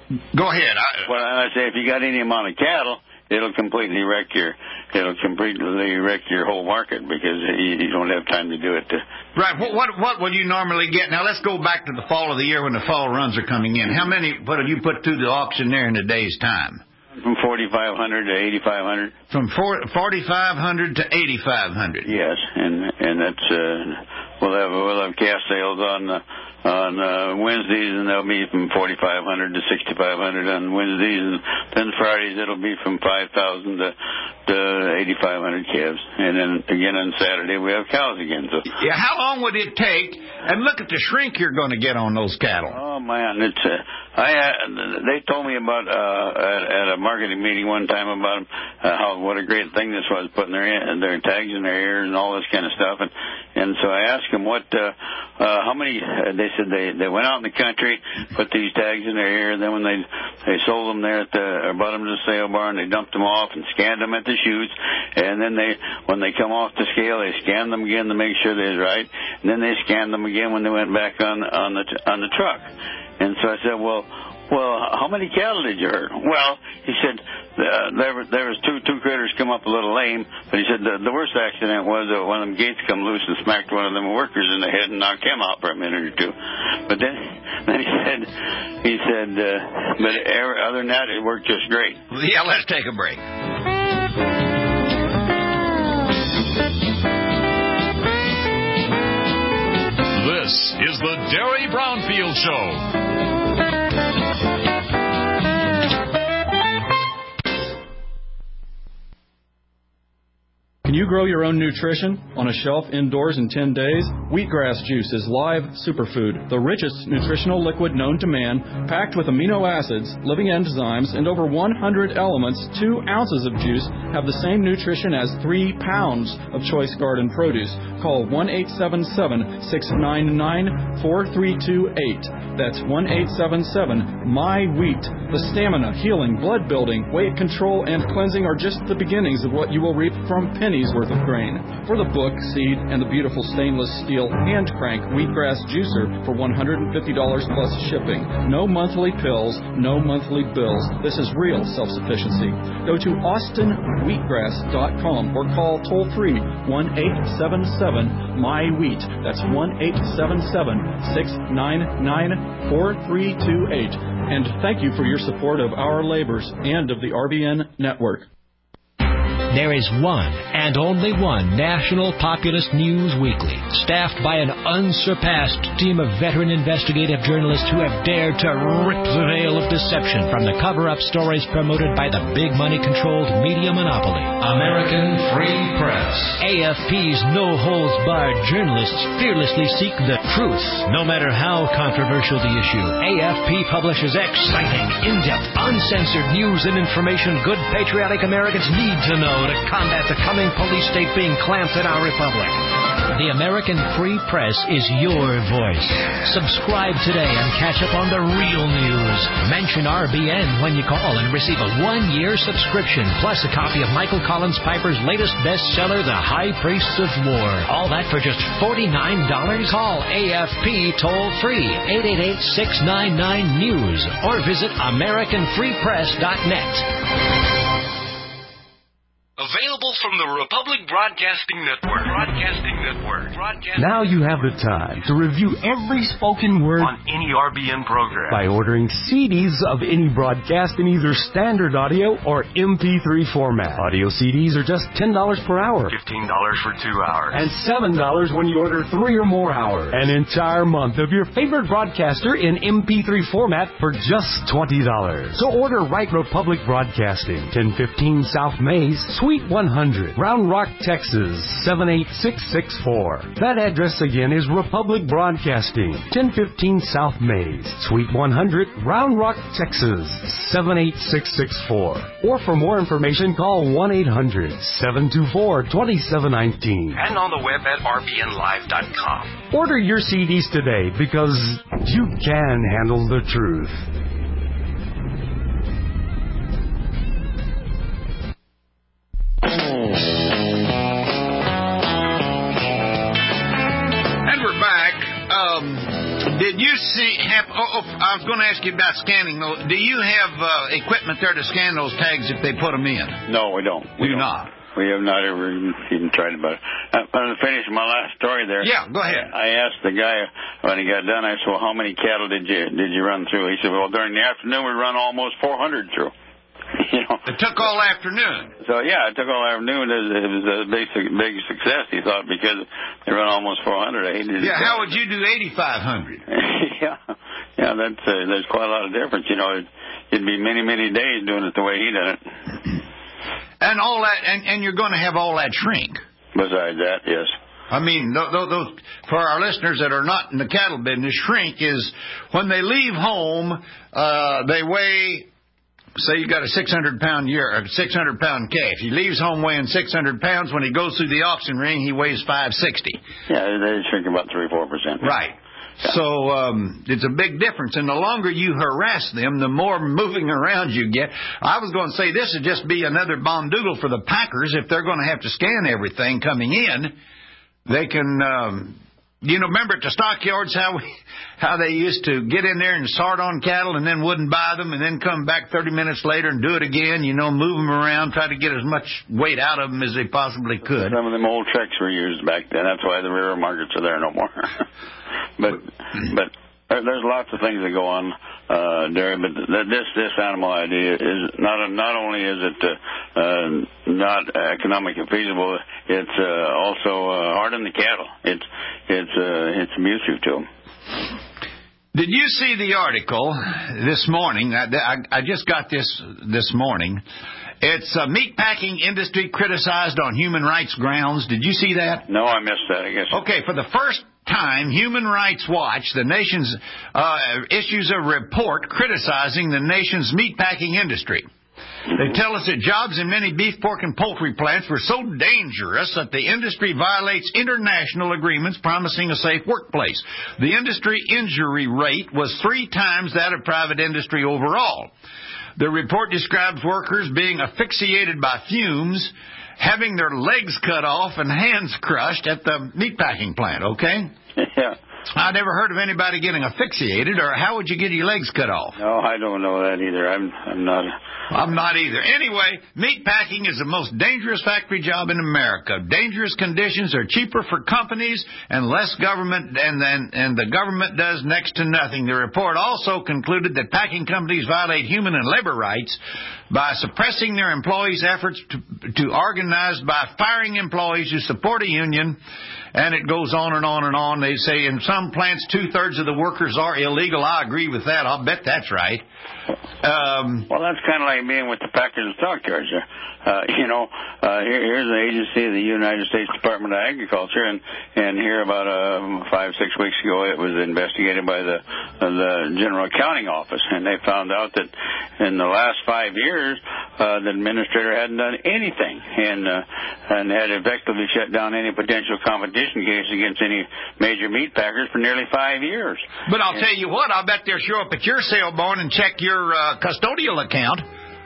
go ahead. I, well, I say if you got any amount of cattle, it'll completely wreck your it'll completely wreck your whole market because you, you don't have time to do it. To, right. What, what what would you normally get? Now let's go back to the fall of the year when the fall runs are coming in. How many? What did you put through the auction there in a day's time? From forty-five hundred to eighty-five hundred. From forty-five hundred to eighty-five hundred. Yes, and and that's uh, we'll have we'll have calf sales on uh, on uh, Wednesdays, and they'll be from forty-five hundred to sixty-five hundred on Wednesdays, and then Fridays it'll be from five thousand to to eighty-five hundred calves, and then again on Saturday we have cows again. So yeah, how long would it take? And look at the shrink you're going to get on those cattle. Oh man, it's uh, I uh, they told me about uh, at, at a marketing meeting one time about uh, how what a great thing this was, putting their their tags in their ears and all this kind of stuff, and and so I asked them what uh, uh, how many uh, they said they they went out in the country, put these tags in their ear, and then when they they sold them there at the or bought them to the sale barn, they dumped them off and scanned them at the chutes, and then they when they come off the scale, they scanned them again to make sure they was right, and then they scanned them again when they went back on on the on the truck. And so I said, well, well, how many cattle did you hurt? Well, he said uh, there were, there was two two critters come up a little lame, but he said the, the worst accident was that one of them gates come loose and smacked one of them workers in the head and knocked him out for a minute or two. But then then he said he said, uh, but other than that, it worked just great. Yeah, let's take a break. This is the Derry Brownfield Show. Can you grow your own nutrition on a shelf indoors in ten days? Wheatgrass juice is live superfood, the richest nutritional liquid known to man, packed with amino acids, living enzymes, and over one hundred elements. Two ounces of juice have the same nutrition as three pounds of choice garden produce. Call one eight seven seven, six nine nine, four three two eight. That's one eight seven seven, M Y Wheat. The stamina, healing, blood building, weight control, and cleansing are just the beginnings of what you will reap from pennies worth of grain. For the book, seed, and the beautiful stainless steel hand crank wheatgrass juicer for one hundred fifty dollars plus shipping. No monthly pills, no monthly bills. This is real self-sufficiency. Go to austin wheatgrass dot com or call toll-free one eight seven seven, M Y Wheat. That's one eight seven seven, six nine nine, four three two eight. And thank you for your support of our labors and of the R B N network. There is one and only one national populist news weekly, staffed by an unsurpassed team of veteran investigative journalists who have dared to rip the veil of deception from the cover-up stories promoted by the big money-controlled media monopoly. American Free Press. A F P's no-holds-barred journalists fearlessly seek the truth, no matter how controversial the issue. A F P publishes exciting, in-depth, uncensored news and information good patriotic Americans need to know to combat the coming police state being clamped in our republic. The American Free Press is your voice. Subscribe today and catch up on the real news. Mention R B N when you call and receive a one-year subscription, plus a copy of Michael Collins Piper's latest bestseller, The High Priests of War. All that for just forty-nine dollars. Call A F P toll-free, eight eight eight, six nine nine, news, or visit american free press dot net. Available from the Republic Broadcasting Network. Broadcasting Network. Broadcasting Now you have the time to review every spoken word on any R B N program by ordering C Ds of any broadcast in either standard audio or M P three format. Audio C Ds are just ten dollars per hour. fifteen dollars for two hours. And seven dollars when you order three or more hours. An entire month of your favorite broadcaster in M P three format for just twenty dollars. So order right Republic Broadcasting, ten fifteen South Mays, Suite one hundred, Round Rock, Texas, seven eight six six four. That address again is Republic Broadcasting, ten fifteen South Mays, Suite one hundred, Round Rock, Texas, seven eight six six four. Or for more information, call one eight hundred, seven two four, two seven one nine. And on the web at r b n live dot com. Order your C Ds today because you can handle the truth. And we're back. Um, did you see? Have, oh, oh, I was going to ask you about scanning. Do you have uh, equipment there to scan those tags if they put them in? No, we don't. We do don't. not. We have not ever even, even tried about it. I'm going to finish my last story there. Yeah, go ahead. I asked the guy when he got done. I said, "Well, how many cattle did you did you run through?" He said, "Well, during the afternoon we run almost four hundred through." You know, it took all afternoon. So yeah, it took all afternoon. It was, it was a big, big success. He thought because they run almost four hundred. I hated yeah, it. how would you do eighty-five hundred? yeah, yeah, that's uh, there's quite a lot of difference. You know, it, it'd be many, many days doing it the way he did it. And all that, and, and you're going to have all that shrink. Besides that, yes. I mean, those, those, for our listeners that are not in the cattle business, shrink is when they leave home, uh, they weigh. Say you got a six hundred pound year, a six hundred pound calf. He leaves home weighing six hundred pounds. When he goes through the auction ring, he weighs five sixty. Yeah, they shrink about three, four percent. Right. Yeah. So um, it's a big difference, and the longer you harass them, the more moving around you get. I was going to say this would just be another boondoggle for the packers if they're going to have to scan everything coming in. They can. Um, You know, remember at the stockyards how we, how they used to get in there and sort on cattle and then wouldn't buy them and then come back thirty minutes later and do it again, you know, move them around, try to get as much weight out of them as they possibly could. Some of them old trucks were used back then. That's why the rear markets are there no more. but but there, there's lots of things that go on, uh, Derry, but th- this this animal idea is not not only is it uh, uh, not economically feasible, it's uh, also uh, hard on the cattle. It's it's uh, it's abusive to them. Did you see the article this morning? I, I, I just got this this morning. It's uh, meatpacking industry criticized on human rights grounds. Did you see that? No, I missed that, I guess. Okay, for the first time, Human Rights Watch, the nation's, uh, issues a report criticizing the nation's meatpacking industry. They tell us that jobs in many beef, pork, and poultry plants were so dangerous that the industry violates international agreements promising a safe workplace. The industry injury rate was three times that of private industry overall. The report describes workers being asphyxiated by fumes, having their legs cut off and hands crushed at the meatpacking plant, okay? Yeah. I never heard of anybody getting asphyxiated, or how would you get your legs cut off? No, I don't know that either. I'm I'm not. I'm not either. Anyway, meatpacking is the most dangerous factory job in America. Dangerous conditions are cheaper for companies and less government, and then and the government does next to nothing. The report also concluded that packing companies violate human and labor rights by suppressing their employees' efforts to, to organize, by firing employees who support a union, and it goes on and on and on. They say in some plants two-thirds of the workers are illegal. I agree with that. I'll bet that's right. Um, well, that's kind of like being with the Packers and Stockyards. Uh, you know, uh, here, here's an agency of the United States Department of Agriculture, and, and here about uh, five, six weeks ago it was investigated by the, uh, the General Accounting Office, and they found out that in the last five years uh, the administrator hadn't done anything and, uh, and had effectively shut down any potential competition case against any major meat packers for nearly five years. But I'll and, tell you what, I'll bet they'll show up at your sailboat and check your uh, custodial account.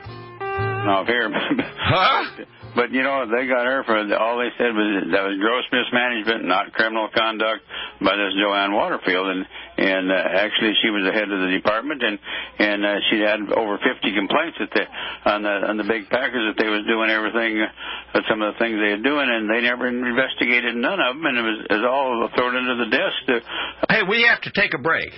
No, here. Huh? But, you know, they got her for, all they said was that was gross mismanagement, not criminal conduct by this Joanne Waterfield. And, and uh, actually she was the head of the department, and, and uh, she had over fifty complaints that they, on, the, on the big packers that they was doing everything, uh, some of the things they were doing, and they never investigated none of them, and it was, it was all thrown under the desk. To, hey, we have to take a break.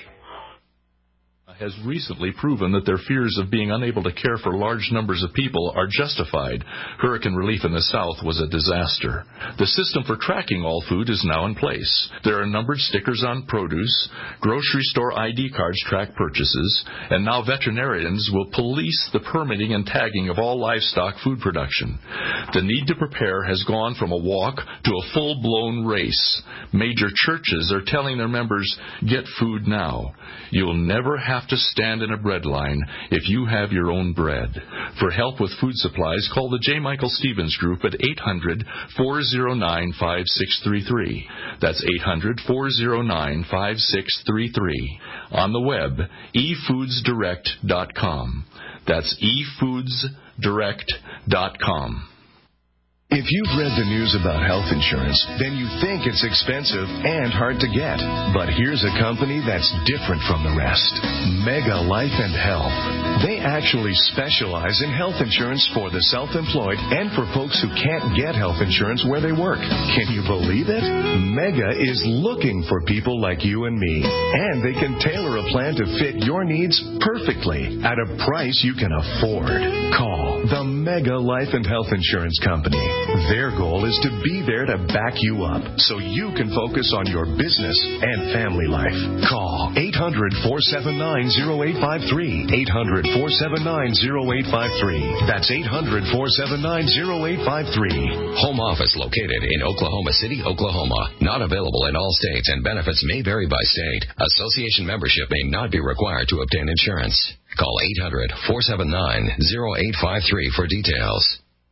Has recently proven that their fears of being unable to care for large numbers of people are justified. Hurricane relief in the South was a disaster. The system for tracking all food is now in place. There are numbered stickers on produce, grocery store I D cards track purchases, and now veterinarians will police the permitting and tagging of all livestock food production. The need to prepare has gone from a walk to a full-blown race. Major churches are telling their members, get food now. You'll never have to stand in a bread line if you have your own bread. For help with food supplies, call the J. Michael Stevens Group at eight hundred, four oh nine, five six three three. That's eight hundred, four oh nine, five six three three. On the web, e foods direct dot com. That's e foods direct dot com. If you've read the news about health insurance, then you think it's expensive and hard to get. But here's a company that's different from the rest. Mega Life and Health. They actually specialize in health insurance for the self-employed and for folks who can't get health insurance where they work. Can you believe it? Mega is looking for people like you and me. And they can tailor a plan to fit your needs perfectly at a price you can afford. Call the Mega Life and Health Insurance Company. Their goal is to be there to back you up so you can focus on your business and family life. Call eight hundred, four seven nine, oh eight five three. eight hundred, four seven nine, oh eight five three. That's eight hundred, four seven nine, oh eight five three. Home office located in Oklahoma City, Oklahoma. Not available in all states, and benefits may vary by state. Association membership may not be required to obtain insurance. Call eight hundred, four seven nine, oh eight five three for details.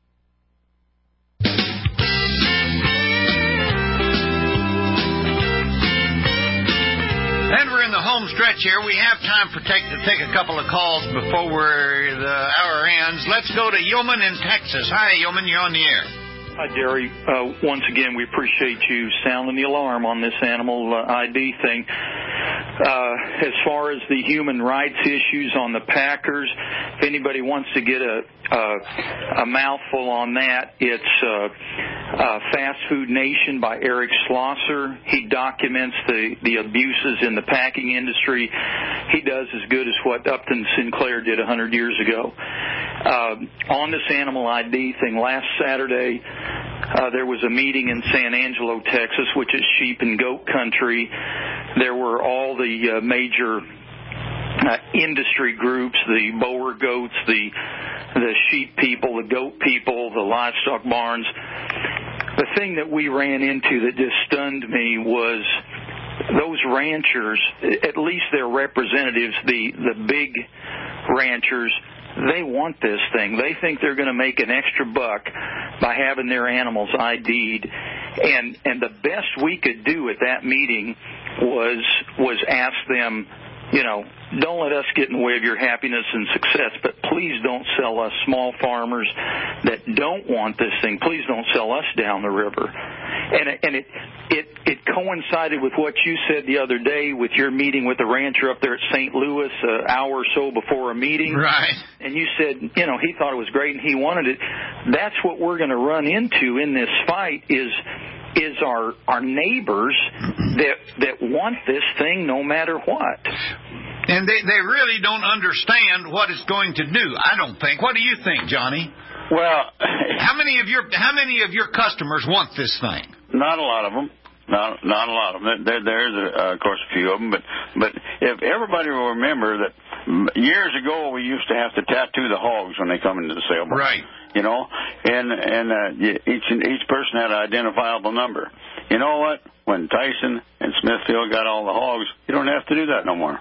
And we're in the home stretch here. We have time for take to take a couple of calls before we're, the hour ends. Let's go to Yeoman in Texas. Hi, Yeoman. You're on the air. Hi, Derry. Uh, once again, we appreciate you sounding the alarm on this animal uh, I D thing. Uh, as far as the human rights issues on the Packers, if anybody wants to get a uh, a mouthful on that, it's uh, uh, Fast Food Nation by Eric Schlosser. He documents the, the abuses in the packing industry. He does as good as what Upton Sinclair did one hundred years ago. Uh, on this animal I D thing, last Saturday, uh, there was a meeting in San Angelo, Texas, which is sheep and goat country. There were all the uh, major uh, industry groups, the Boer goats, the the sheep people, the goat people, the livestock barns. The thing that we ran into that just stunned me was those ranchers, at least their representatives, the, the big ranchers, they want this thing. They think they're going to make an extra buck by having their animals I D'd. And and the best we could do at that meeting was was ask them, you know, don't let us get in the way of your happiness and success, but please don't sell us small farmers that don't want this thing. Please don't sell us down the river. And it, and it it it coincided with what you said the other day with your meeting with the rancher up there at Saint Louis an hour or so before a meeting. Right. And you said, you know, he thought it was great and he wanted it. That's what we're going to run into in this fight is is our our neighbors that that want this thing no matter what. And they, they really don't understand what it's going to do, I don't think. What do you think, Johnny? Well, how many of your how many of your customers want this thing? Not a lot of them. Not not a lot of them. There, there's, uh, of course, a few of them. But but if everybody will remember that years ago we used to have to tattoo the hogs when they come into the sale barn. Right. You know, and and uh, each each person had an identifiable number. You know what? When Tyson and Smithfield got all the hogs, you don't have to do that no more.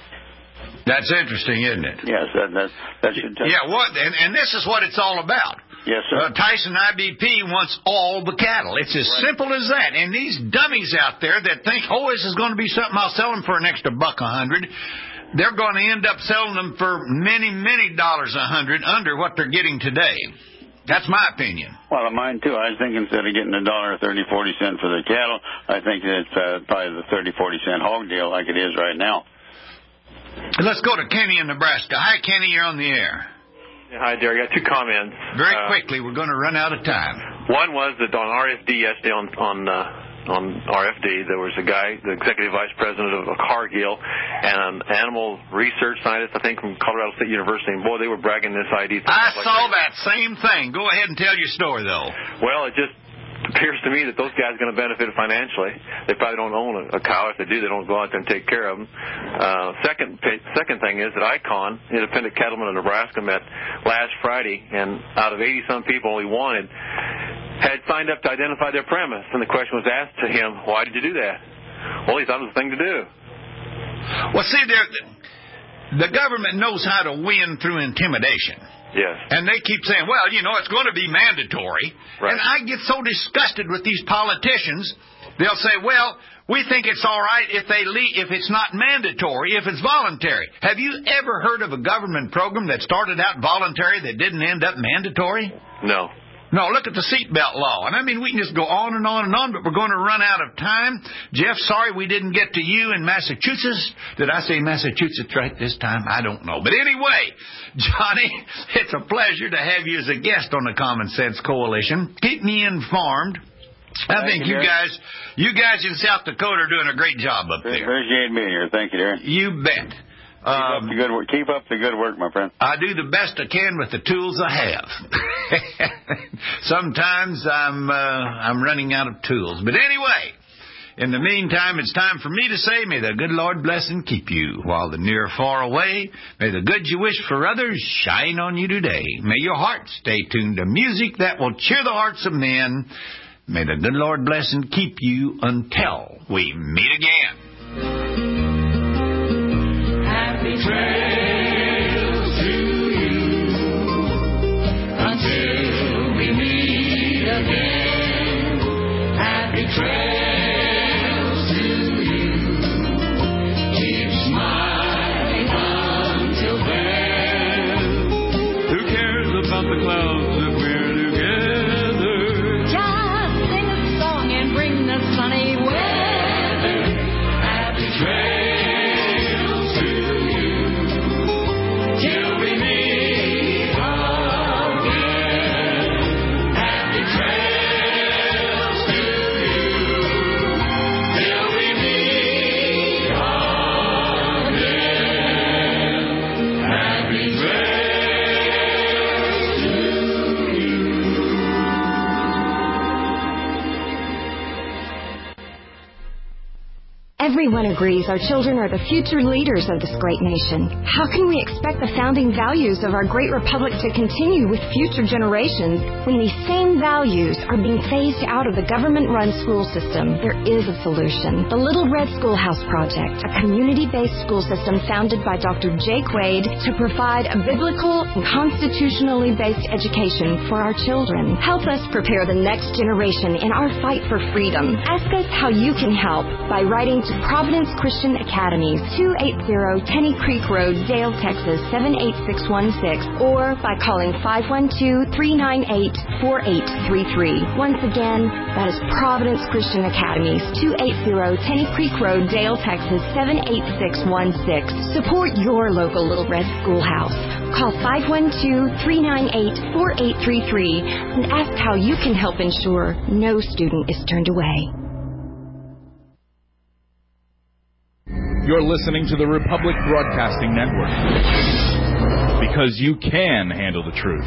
That's interesting, isn't it? Yes, that that, that should tell Yeah, what and, and this is what it's all about. Yes, sir. Uh, Tyson I B P wants all the cattle. It's as right. simple as that. And these dummies out there that think, oh, this is going to be something I'll sell them for an extra buck a hundred, they're going to end up selling them for many, many dollars a hundred under what they're getting today. That's my opinion. Well, mine too. I was thinking instead of getting a dollar thirty, forty cent for the cattle, I think it's uh, probably the thirty, forty cent hog deal like it is right now. Let's go to Kenny in Nebraska. Hi, Kenny. You're on the air. Yeah, hi, Derek. I got two comments. Very uh, quickly. We're going to run out of time. One was that on R F D yesterday on on uh, on R F D there was a guy, the executive vice president of Cargill, and an animal research scientist, I think, from Colorado State University. And boy, they were bragging this I D. I like saw that. that same thing. Go ahead and tell your story, though. Well, it just appears to me that those guys are going to benefit financially. They probably don't own a, a cow. If they do, they don't go out there and take care of them. Uh, second, second thing is that ICON, Independent Cattlemen of Nebraska, met last Friday, and out of eighty-some people, only one had signed up to identify their premise. And the question was asked to him, why did you do that? Well, he thought it was the thing to do. Well, see, the government knows how to win through intimidation. Yes. And they keep saying, well, you know, it's going to be mandatory. Right. And I get so disgusted with these politicians. They'll say, well, we think it's all right if they le- if it's not mandatory, if it's voluntary. Have you ever heard of a government program that started out voluntary that didn't end up mandatory? No. No, look at the seatbelt law. And I mean, we can just go on and on and on, but we're going to run out of time. Jeff, sorry we didn't get to you in Massachusetts. Did I say Massachusetts right this time? I don't know. But anyway, Johnny, it's a pleasure to have you as a guest on the Common Sense Coalition. Keep me informed. I Thank think you, you Darren. guys, you guys in South Dakota are doing a great job up there. Appreciate being here. Thank you, Darren. You bet. Keep, um, up the good work. Keep up the good work, my friend. I do the best I can with the tools I have. Sometimes I'm uh, I'm running out of tools. But anyway, in the meantime, it's time for me to say, may the good Lord bless and keep you, while the near are far away. May the good you wish for others shine on you today. May your heart stay tuned to music that will cheer the hearts of men. May the good Lord bless and keep you until we meet again. Happy trails to you until we meet again. Happy trails to you. Keep smiling until then. Who cares about the clouds if we're together? Just sing a song and bring the sunny weather. Happy trails. Till we meet again, happy trails. Everyone agrees our children are the future leaders of this great nation. How can we expect the founding values of our great republic to continue with future generations when these same values are being phased out of the government-run school system? There is a solution. The Little Red Schoolhouse Project, a community-based school system founded by Doctor Jake Wade to provide a biblical and constitutionally based education for our children. Help us prepare the next generation in our fight for freedom. Ask us how you can help by writing to Providence Christian Academy, two eighty Tenny Creek Road, Dale, Texas, seven eight six one six, or by calling five one two, three nine eight, four eight three three. Once again, that is Providence Christian Academy, two eighty Tenny Creek Road, Dale, Texas, seven eight six one six. Support your local Little Red Schoolhouse. Call five one two, three nine eight, four eight three three and ask how you can help ensure no student is turned away. You're listening to the Republic Broadcasting Network. Because you can handle the truth.